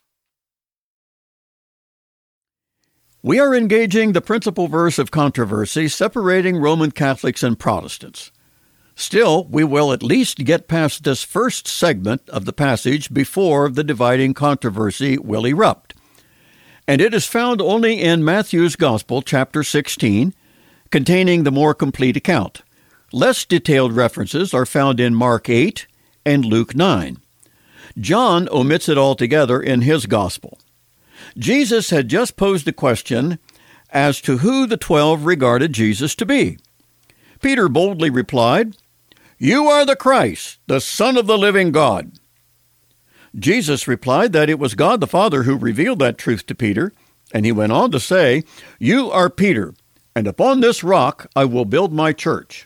We are engaging the principal verse of controversy separating Roman Catholics and Protestants. Still, we will at least get past this first segment of the passage before the dividing controversy will erupt. And it is found only in Matthew's Gospel, chapter 16, containing the more complete account. Less detailed references are found in Mark 8 and Luke 9. John omits it altogether in his Gospel. Jesus had just posed a question as to who the 12 regarded Jesus to be. Peter boldly replied, "You are the Christ, the Son of the living God." Jesus replied that it was God the Father who revealed that truth to Peter, and he went on to say, "You are Peter, and upon this rock I will build my church."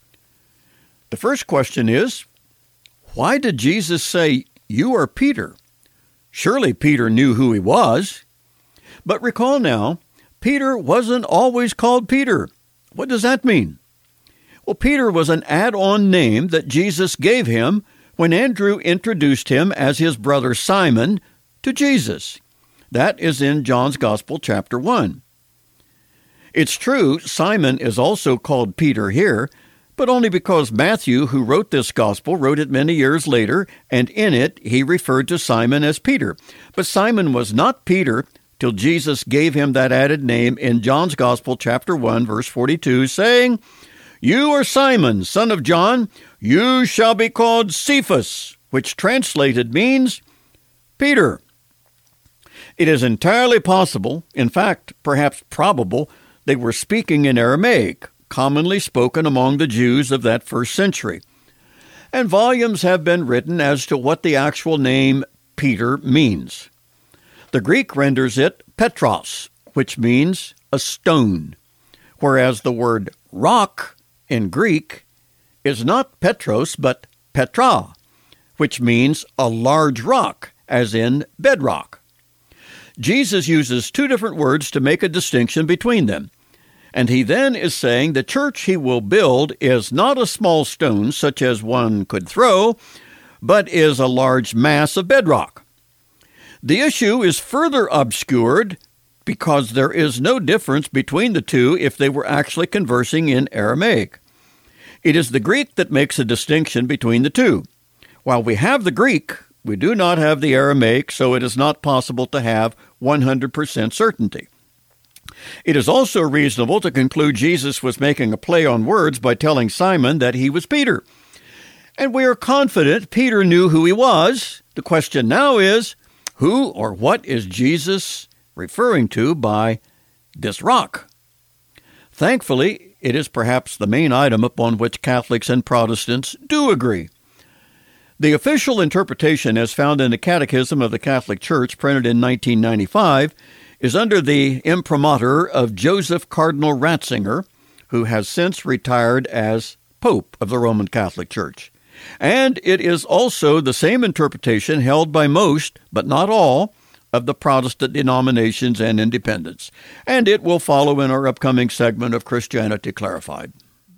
The first question is, why did Jesus say, "You are Peter"? Surely Peter knew who he was. But recall now, Peter wasn't always called Peter. What does that mean? Well, Peter was an add-on name that Jesus gave him when Andrew introduced him as his brother Simon to Jesus. That is in John's Gospel, chapter 1. It's true, Simon is also called Peter here, but only because Matthew, who wrote this gospel, wrote it many years later, and in it he referred to Simon as Peter. But Simon was not Peter till Jesus gave him that added name in John's Gospel, chapter 1, verse 42, saying, "You are Simon, son of John. You shall be called Cephas," which translated means Peter. It is entirely possible, in fact, perhaps probable, they were speaking in Aramaic, commonly spoken among the Jews of that first century. And volumes have been written as to what the actual name Peter means. The Greek renders it Petros, which means a stone, whereas the word rock in Greek is not Petros but Petra, which means a large rock, as in bedrock. Jesus uses two different words to make a distinction between them. And he then is saying the church he will build is not a small stone such as one could throw, but is a large mass of bedrock. The issue is further obscured because there is no difference between the two if they were actually conversing in Aramaic. It is the Greek that makes a distinction between the two. While we have the Greek, we do not have the Aramaic, so it is not possible to have 100% certainty. It is also reasonable to conclude Jesus was making a play on words by telling Simon that he was Peter. And we are confident Peter knew who he was. The question now is, who or what is Jesus referring to by this rock? Thankfully, it is perhaps the main item upon which Catholics and Protestants do agree. The official interpretation as found in the Catechism of the Catholic Church, printed in 1995, is under the imprimatur of Joseph Cardinal Ratzinger, who has since retired as Pope of the Roman Catholic Church. And it is also the same interpretation held by most, but not all, of the Protestant denominations and independents. And it will follow in our upcoming segment of Christianity Clarified.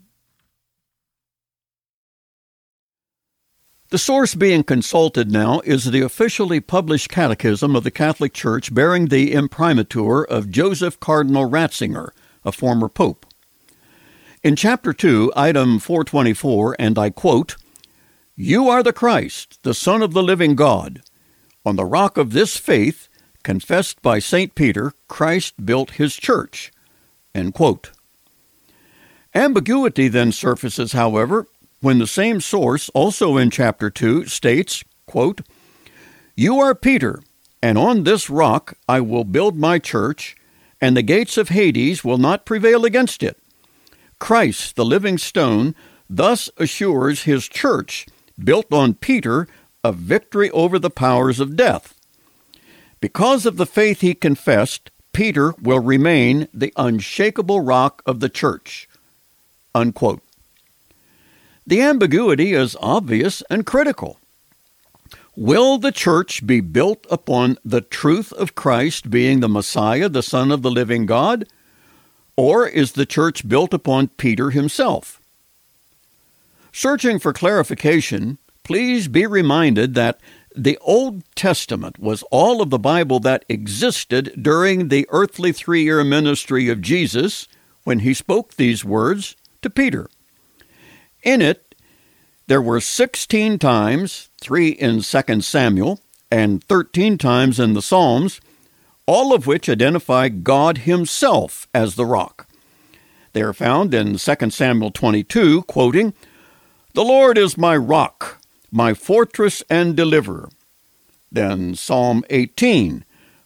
The source being consulted now is the officially published Catechism of the Catholic Church bearing the imprimatur of Joseph Cardinal Ratzinger, a former pope. In Chapter 2, item 424, and I quote, "You are the Christ, the Son of the living God. On the rock of this faith, confessed by St. Peter, Christ built his church." End quote. Ambiguity then surfaces, however, when the same source, also in Chapter 2, states, quote, "You are Peter, and on this rock I will build my church, and the gates of Hades will not prevail against it." Christ, the living stone, thus assures his church, built on Peter, a victory over the powers of death. Because of the faith he confessed, Peter will remain the unshakable rock of the church. Unquote. The ambiguity is obvious and critical. Will the church be built upon the truth of Christ being the Messiah, the Son of the living God? Or is the church built upon Peter himself? Searching for clarification, please be reminded that the Old Testament was all of the Bible that existed during the earthly 3-year ministry of Jesus when he spoke these words to Peter. In it, there were 16 times, 3 in 2 Samuel, and 13 times in the Psalms, all of which identify God himself as the rock. They are found in 2 Samuel 22, quoting, "The Lord is my rock, my fortress and deliverer." Then Psalm 18,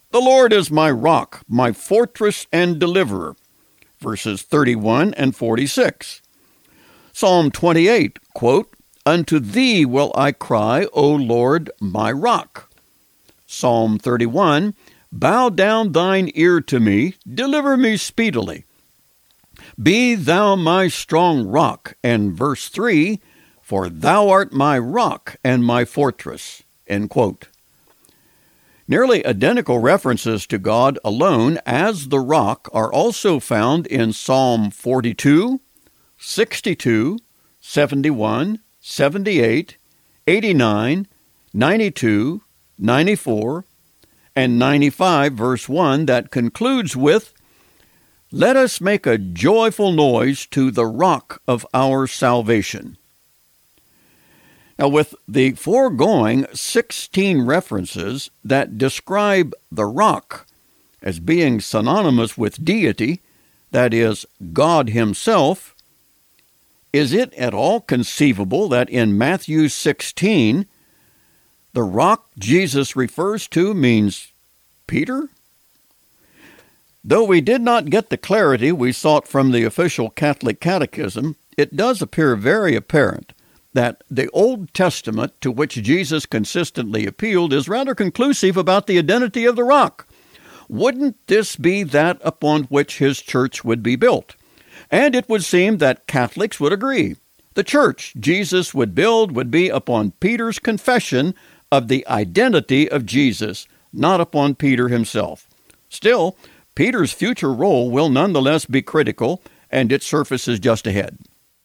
The Lord is my rock, my fortress and deliverer, verses 31 and 46. Psalm 28, quote, Unto thee will I cry, O Lord, my rock. Psalm 31, Bow down thine ear to me, deliver me speedily. Be thou my strong rock, and verse 3, For thou art my rock and my fortress, end quote. Nearly identical references to God alone as the rock are also found in Psalm 42, 62, 71, 78, 89, 92, 94, and 95, verse 1, that concludes with, Let us make a joyful noise to the rock of our salvation. Now, with the foregoing 16 references that describe the rock as being synonymous with deity, that is, God Himself, is it at all conceivable that in Matthew 16, the rock Jesus refers to means Peter? Though we did not get the clarity we sought from the official Catholic Catechism, it does appear very apparent that the Old Testament to which Jesus consistently appealed is rather conclusive about the identity of the rock. Wouldn't this be that upon which His church would be built? And it would seem that Catholics would agree. The church Jesus would build would be upon Peter's confession of the identity of Jesus, not upon Peter himself. Still, Peter's future role will nonetheless be critical, and its surface is just ahead.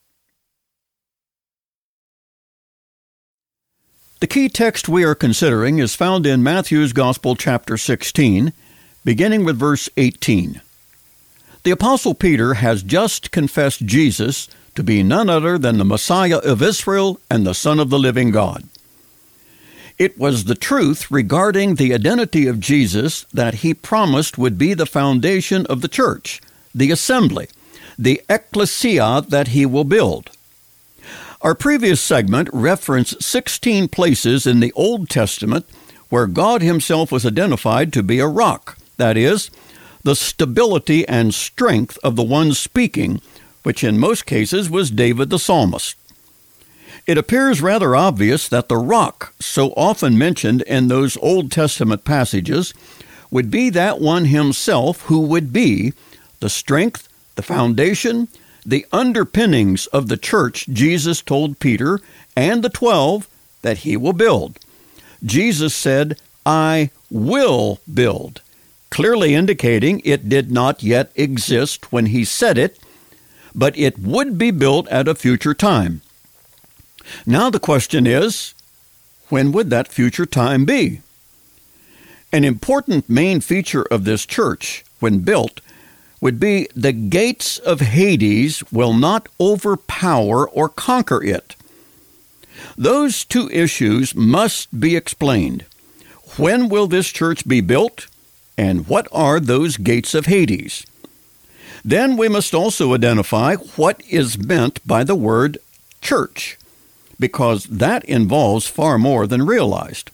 The key text we are considering is found in Matthew's Gospel, chapter 16, beginning with verse 18. The Apostle Peter has just confessed Jesus to be none other than the Messiah of Israel and the Son of the living God. It was the truth regarding the identity of Jesus that He promised would be the foundation of the church, the assembly, the ecclesia that He will build. Our previous segment referenced 16 places in the Old Testament where God Himself was identified to be a rock, that is, the stability and strength of the one speaking, which in most cases was David the psalmist. It appears rather obvious that the rock, so often mentioned in those Old Testament passages, would be that one Himself who would be the strength, the foundation, the underpinnings of the church Jesus told Peter and the 12 that He will build. Jesus said, I will build, clearly indicating it did not yet exist when He said it, but it would be built at a future time. Now the question is, when would that future time be? An important main feature of this church, when built, would be the gates of Hades will not overpower or conquer it. Those two issues must be explained. When will this church be built, and what are those gates of Hades? Then we must also identify what is meant by the word church, because that involves far more than realized.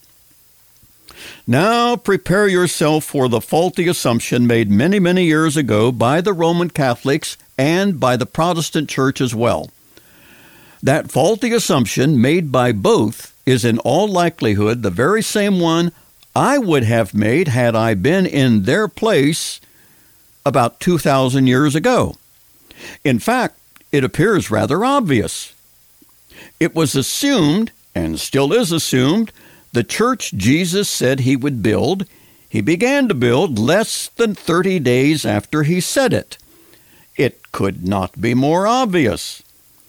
Now prepare yourself for the faulty assumption made many, many years ago by the Roman Catholics and by the Protestant Church as well. That faulty assumption made by both is in all likelihood the very same one I would have made had I been in their place about 2,000 years ago. In fact, it appears rather obvious. It was assumed, and still is assumed, the church Jesus said He would build, He began to build less than 30 days after He said it. It could not be more obvious.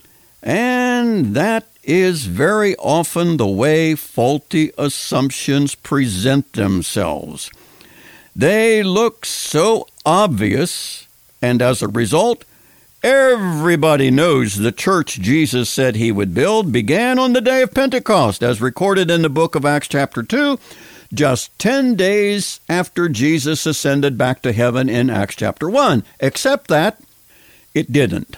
And that is very often the way faulty assumptions present themselves. They look so obvious, and as a result, everybody knows the church Jesus said He would build began on the day of Pentecost, as recorded in the book of Acts chapter 2, just 10 days after Jesus ascended back to heaven in Acts chapter 1, except that it didn't.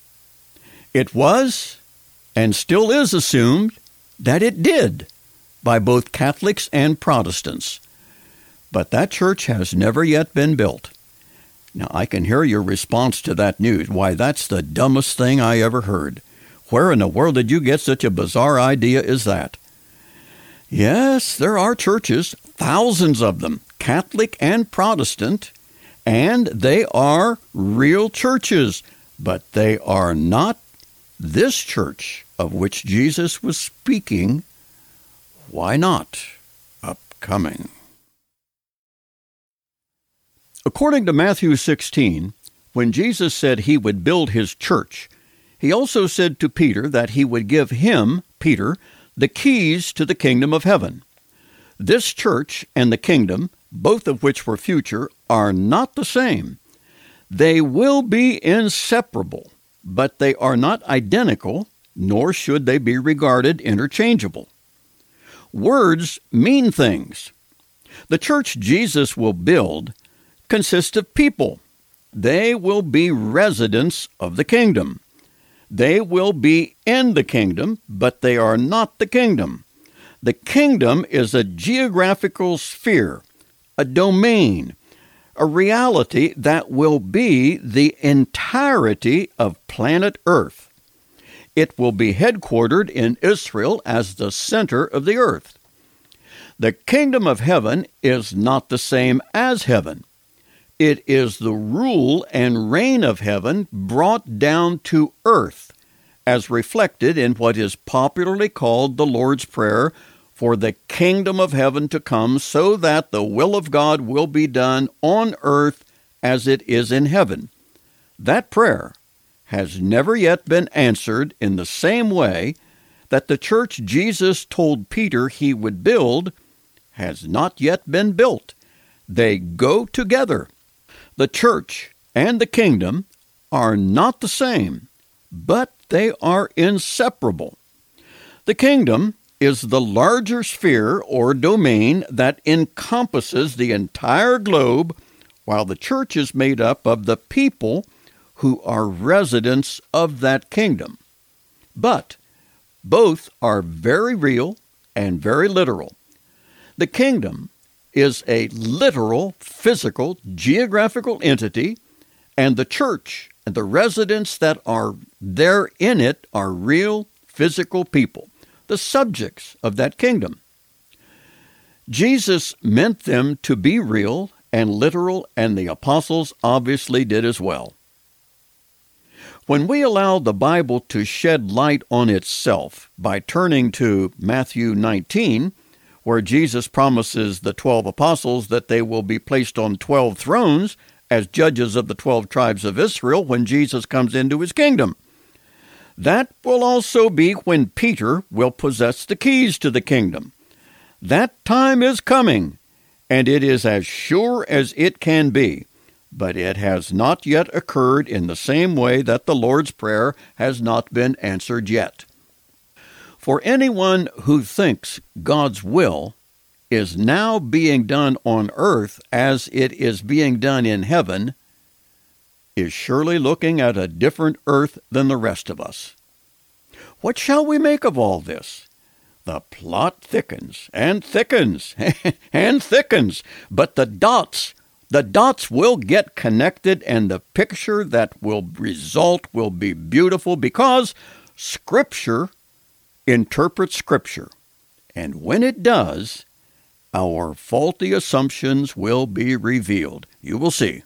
It was, and still is assumed, that it did by both Catholics and Protestants. But that church has never yet been built. Now, I can hear your response to that news. Why, that's the dumbest thing I ever heard. Where in the world did you get such a bizarre idea as that? Yes, there are churches, thousands of them, Catholic and Protestant, and they are real churches, but they are not this church of which Jesus was speaking. Why not? Upcoming. According to Matthew 16, when Jesus said he would build his church, he also said to Peter that he would give him, Peter, the keys to the kingdom of heaven. This church and the kingdom, both of which were future, are not the same. They will be inseparable, but they are not identical, nor should they be regarded interchangeable. Words mean things. The church Jesus will build consists of people. They will be residents of the kingdom. They will be in the kingdom, but they are not the kingdom. The kingdom is a geographical sphere, a domain, a reality that will be the entirety of planet Earth. It will be headquartered in Israel as the center of the earth. The kingdom of heaven is not the same as heaven. It is the rule and reign of heaven brought down to earth, as reflected in what is popularly called the Lord's Prayer, for the kingdom of heaven to come, so that the will of God will be done on earth as it is in heaven. That prayer has never yet been answered in the same way that the church Jesus told Peter he would build has not yet been built. They go together. The church and the kingdom are not the same, but they are inseparable. The kingdom is the larger sphere or domain that encompasses the entire globe, while the church is made up of the people who are residents of that kingdom. But both are very real and very literal. The kingdom is a literal, physical, geographical entity, and the church and the residents that are there in it are real, physical people, the subjects of that kingdom. Jesus meant them to be real and literal, and the apostles obviously did as well. When we allow the Bible to shed light on itself by turning to Matthew 19, where Jesus promises the 12 apostles that they will be placed on 12 thrones as judges of the 12 tribes of Israel when Jesus comes into his kingdom. That will also be when Peter will possess the keys to the kingdom. That time is coming, and it is as sure as it can be, but it has not yet occurred in the same way that the Lord's Prayer has not been answered yet. For anyone who thinks God's will is now being done on earth as it is being done in heaven is surely looking at a different earth than the rest of us. What shall we make of all this? The plot thickens and thickens and thickens, but the dots will get connected, and the picture that will result will be beautiful, because Scripture interprets Scripture. And when it does, our faulty assumptions will be revealed. You will see.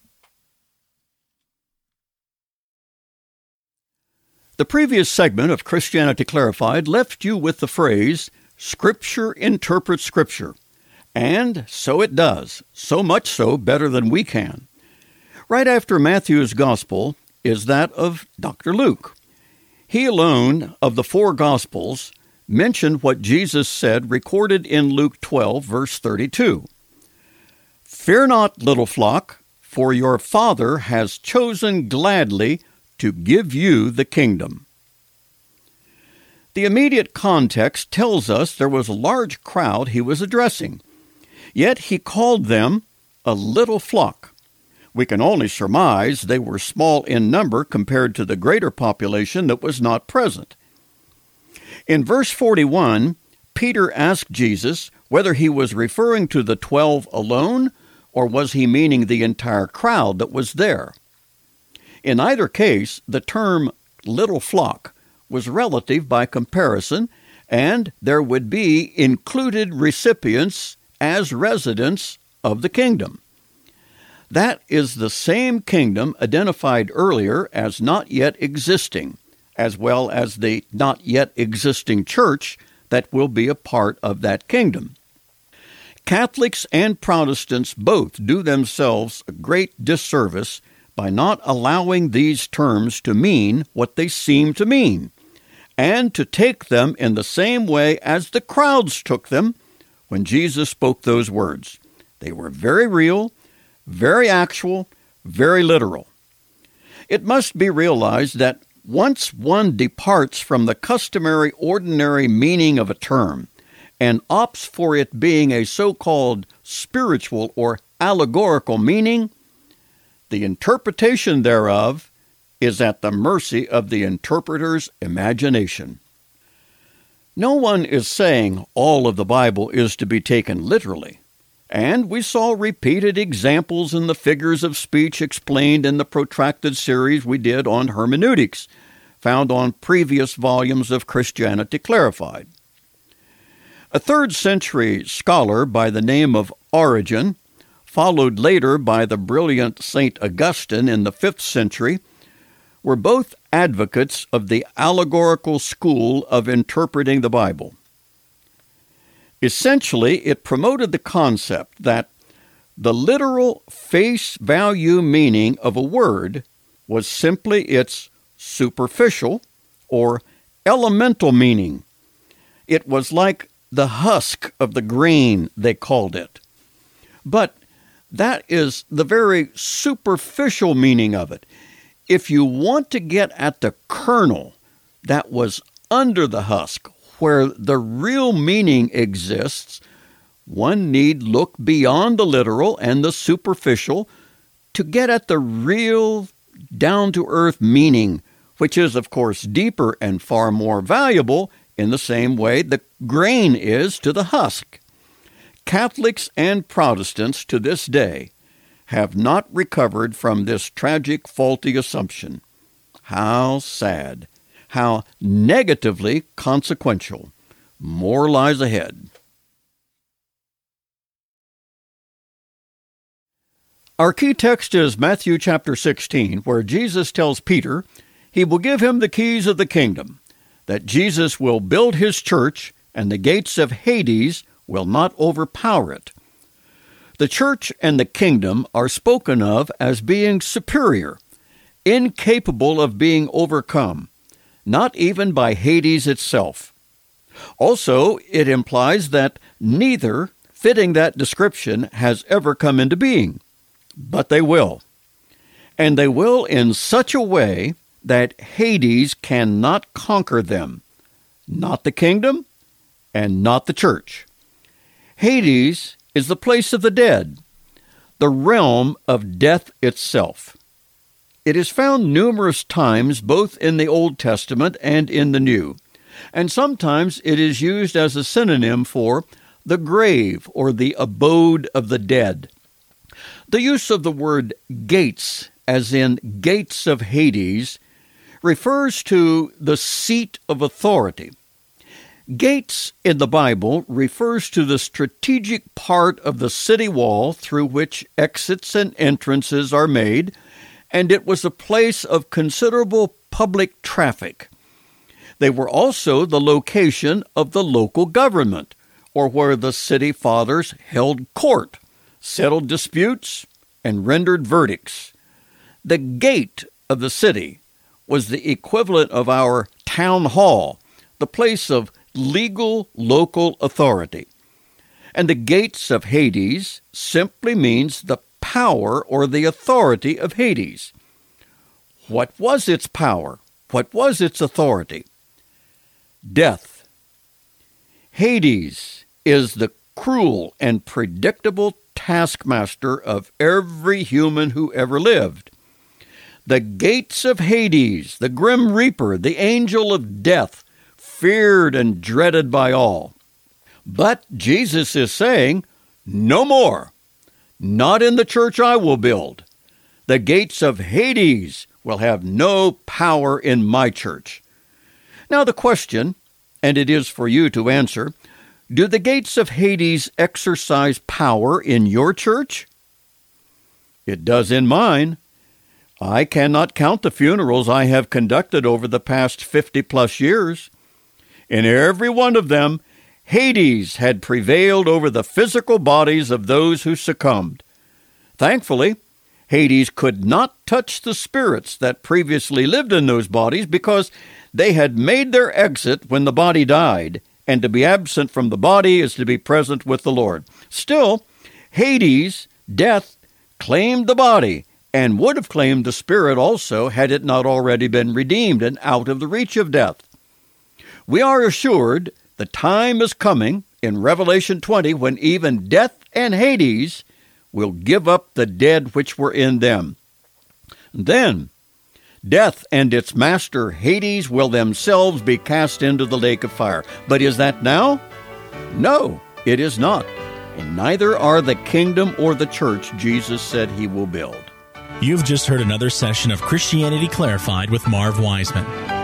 The previous segment of Christianity Clarified left you with the phrase, Scripture interprets Scripture. And so it does, so much so better than we can. Right after Matthew's Gospel is that of Dr. Luke. He alone of the 4 Gospels mentioned what Jesus said recorded in Luke 12, verse 32. Fear not, little flock, for your Father has chosen gladly to give you the kingdom. The immediate context tells us there was a large crowd he was addressing, yet he called them a little flock. We can only surmise they were small in number compared to the greater population that was not present. In verse 41, Peter asked Jesus whether he was referring to the 12 alone, or was he meaning the entire crowd that was there? In either case, the term little flock was relative by comparison, and there would be included recipients as residents of the kingdom. That is the same kingdom identified earlier as not yet existing, as well as the not yet existing church that will be a part of that kingdom. Catholics and Protestants both do themselves a great disservice by not allowing these terms to mean what they seem to mean, and to take them in the same way as the crowds took them when Jesus spoke those words. They were very real, very actual, very literal. It must be realized that once one departs from the customary ordinary meaning of a term and opts for it being a so-called spiritual or allegorical meaning, the interpretation thereof is at the mercy of the interpreter's imagination. No one is saying all of the Bible is to be taken literally, and we saw repeated examples in the figures of speech explained in the protracted series we did on hermeneutics, found on previous volumes of Christianity Clarified. A 3rd century scholar by the name of Origen, followed later by the brilliant St. Augustine in the 5th century, were both advocates of the allegorical school of interpreting the Bible. Essentially, it promoted the concept that the literal face value meaning of a word was simply its superficial or elemental meaning. It was like the husk of the grain, they called it. But that is the very superficial meaning of it. If you want to get at the kernel that was under the husk, where the real meaning exists, one need look beyond the literal and the superficial to get at the real, down-to-earth meaning, which is, of course, deeper and far more valuable in the same way the grain is to the husk. Catholics and Protestants to this day have not recovered from this tragic, faulty assumption. How sad. How negatively consequential. More lies ahead. Our key text is Matthew chapter 16, where Jesus tells Peter he will give him the keys of the kingdom, that Jesus will build his church, and the gates of Hades will not overpower it. The church and the kingdom are spoken of as being superior, incapable of being overcome, not even by Hades itself. Also, it implies that neither, fitting that description, has ever come into being. But they will. And they will in such a way that Hades cannot conquer them. Not the kingdom, and not the church. Hades is the place of the dead, the realm of death itself. It is found numerous times both in the Old Testament and in the New, and sometimes it is used as a synonym for the grave or the abode of the dead. The use of the word gates, as in gates of Hades, refers to the seat of authority. Gates in the Bible refers to the strategic part of the city wall through which exits and entrances are made, and it was a place of considerable public traffic. They were also the location of the local government, or where the city fathers held court, settled disputes, and rendered verdicts. The gate of the city was the equivalent of our town hall, the place of legal local authority. And the gates of Hades simply means the power or the authority of Hades. What was its power? What was its authority? Death. Hades is the cruel and predictable taskmaster of every human who ever lived. The gates of Hades, the grim reaper, the angel of death, feared and dreaded by all. But Jesus is saying, no more. Not in the church I will build. The gates of Hades will have no power in my church. Now the question, and it is for you to answer, do the gates of Hades exercise power in your church? It does in mine. I cannot count the funerals I have conducted over the past 50-plus years. In every one of them, Hades had prevailed over the physical bodies of those who succumbed. Thankfully, Hades could not touch the spirits that previously lived in those bodies because they had made their exit when the body died, and to be absent from the body is to be present with the Lord. Still, Hades, death, claimed the body, and would have claimed the spirit also had it not already been redeemed and out of the reach of death. We are assured the time is coming in Revelation 20 when even death and Hades will give up the dead which were in them. Then death and its master Hades will themselves be cast into the lake of fire. But is that now? No, it is not. And neither are the kingdom or the church Jesus said he will build. You've just heard another session of Christianity Clarified with Marv Wiseman.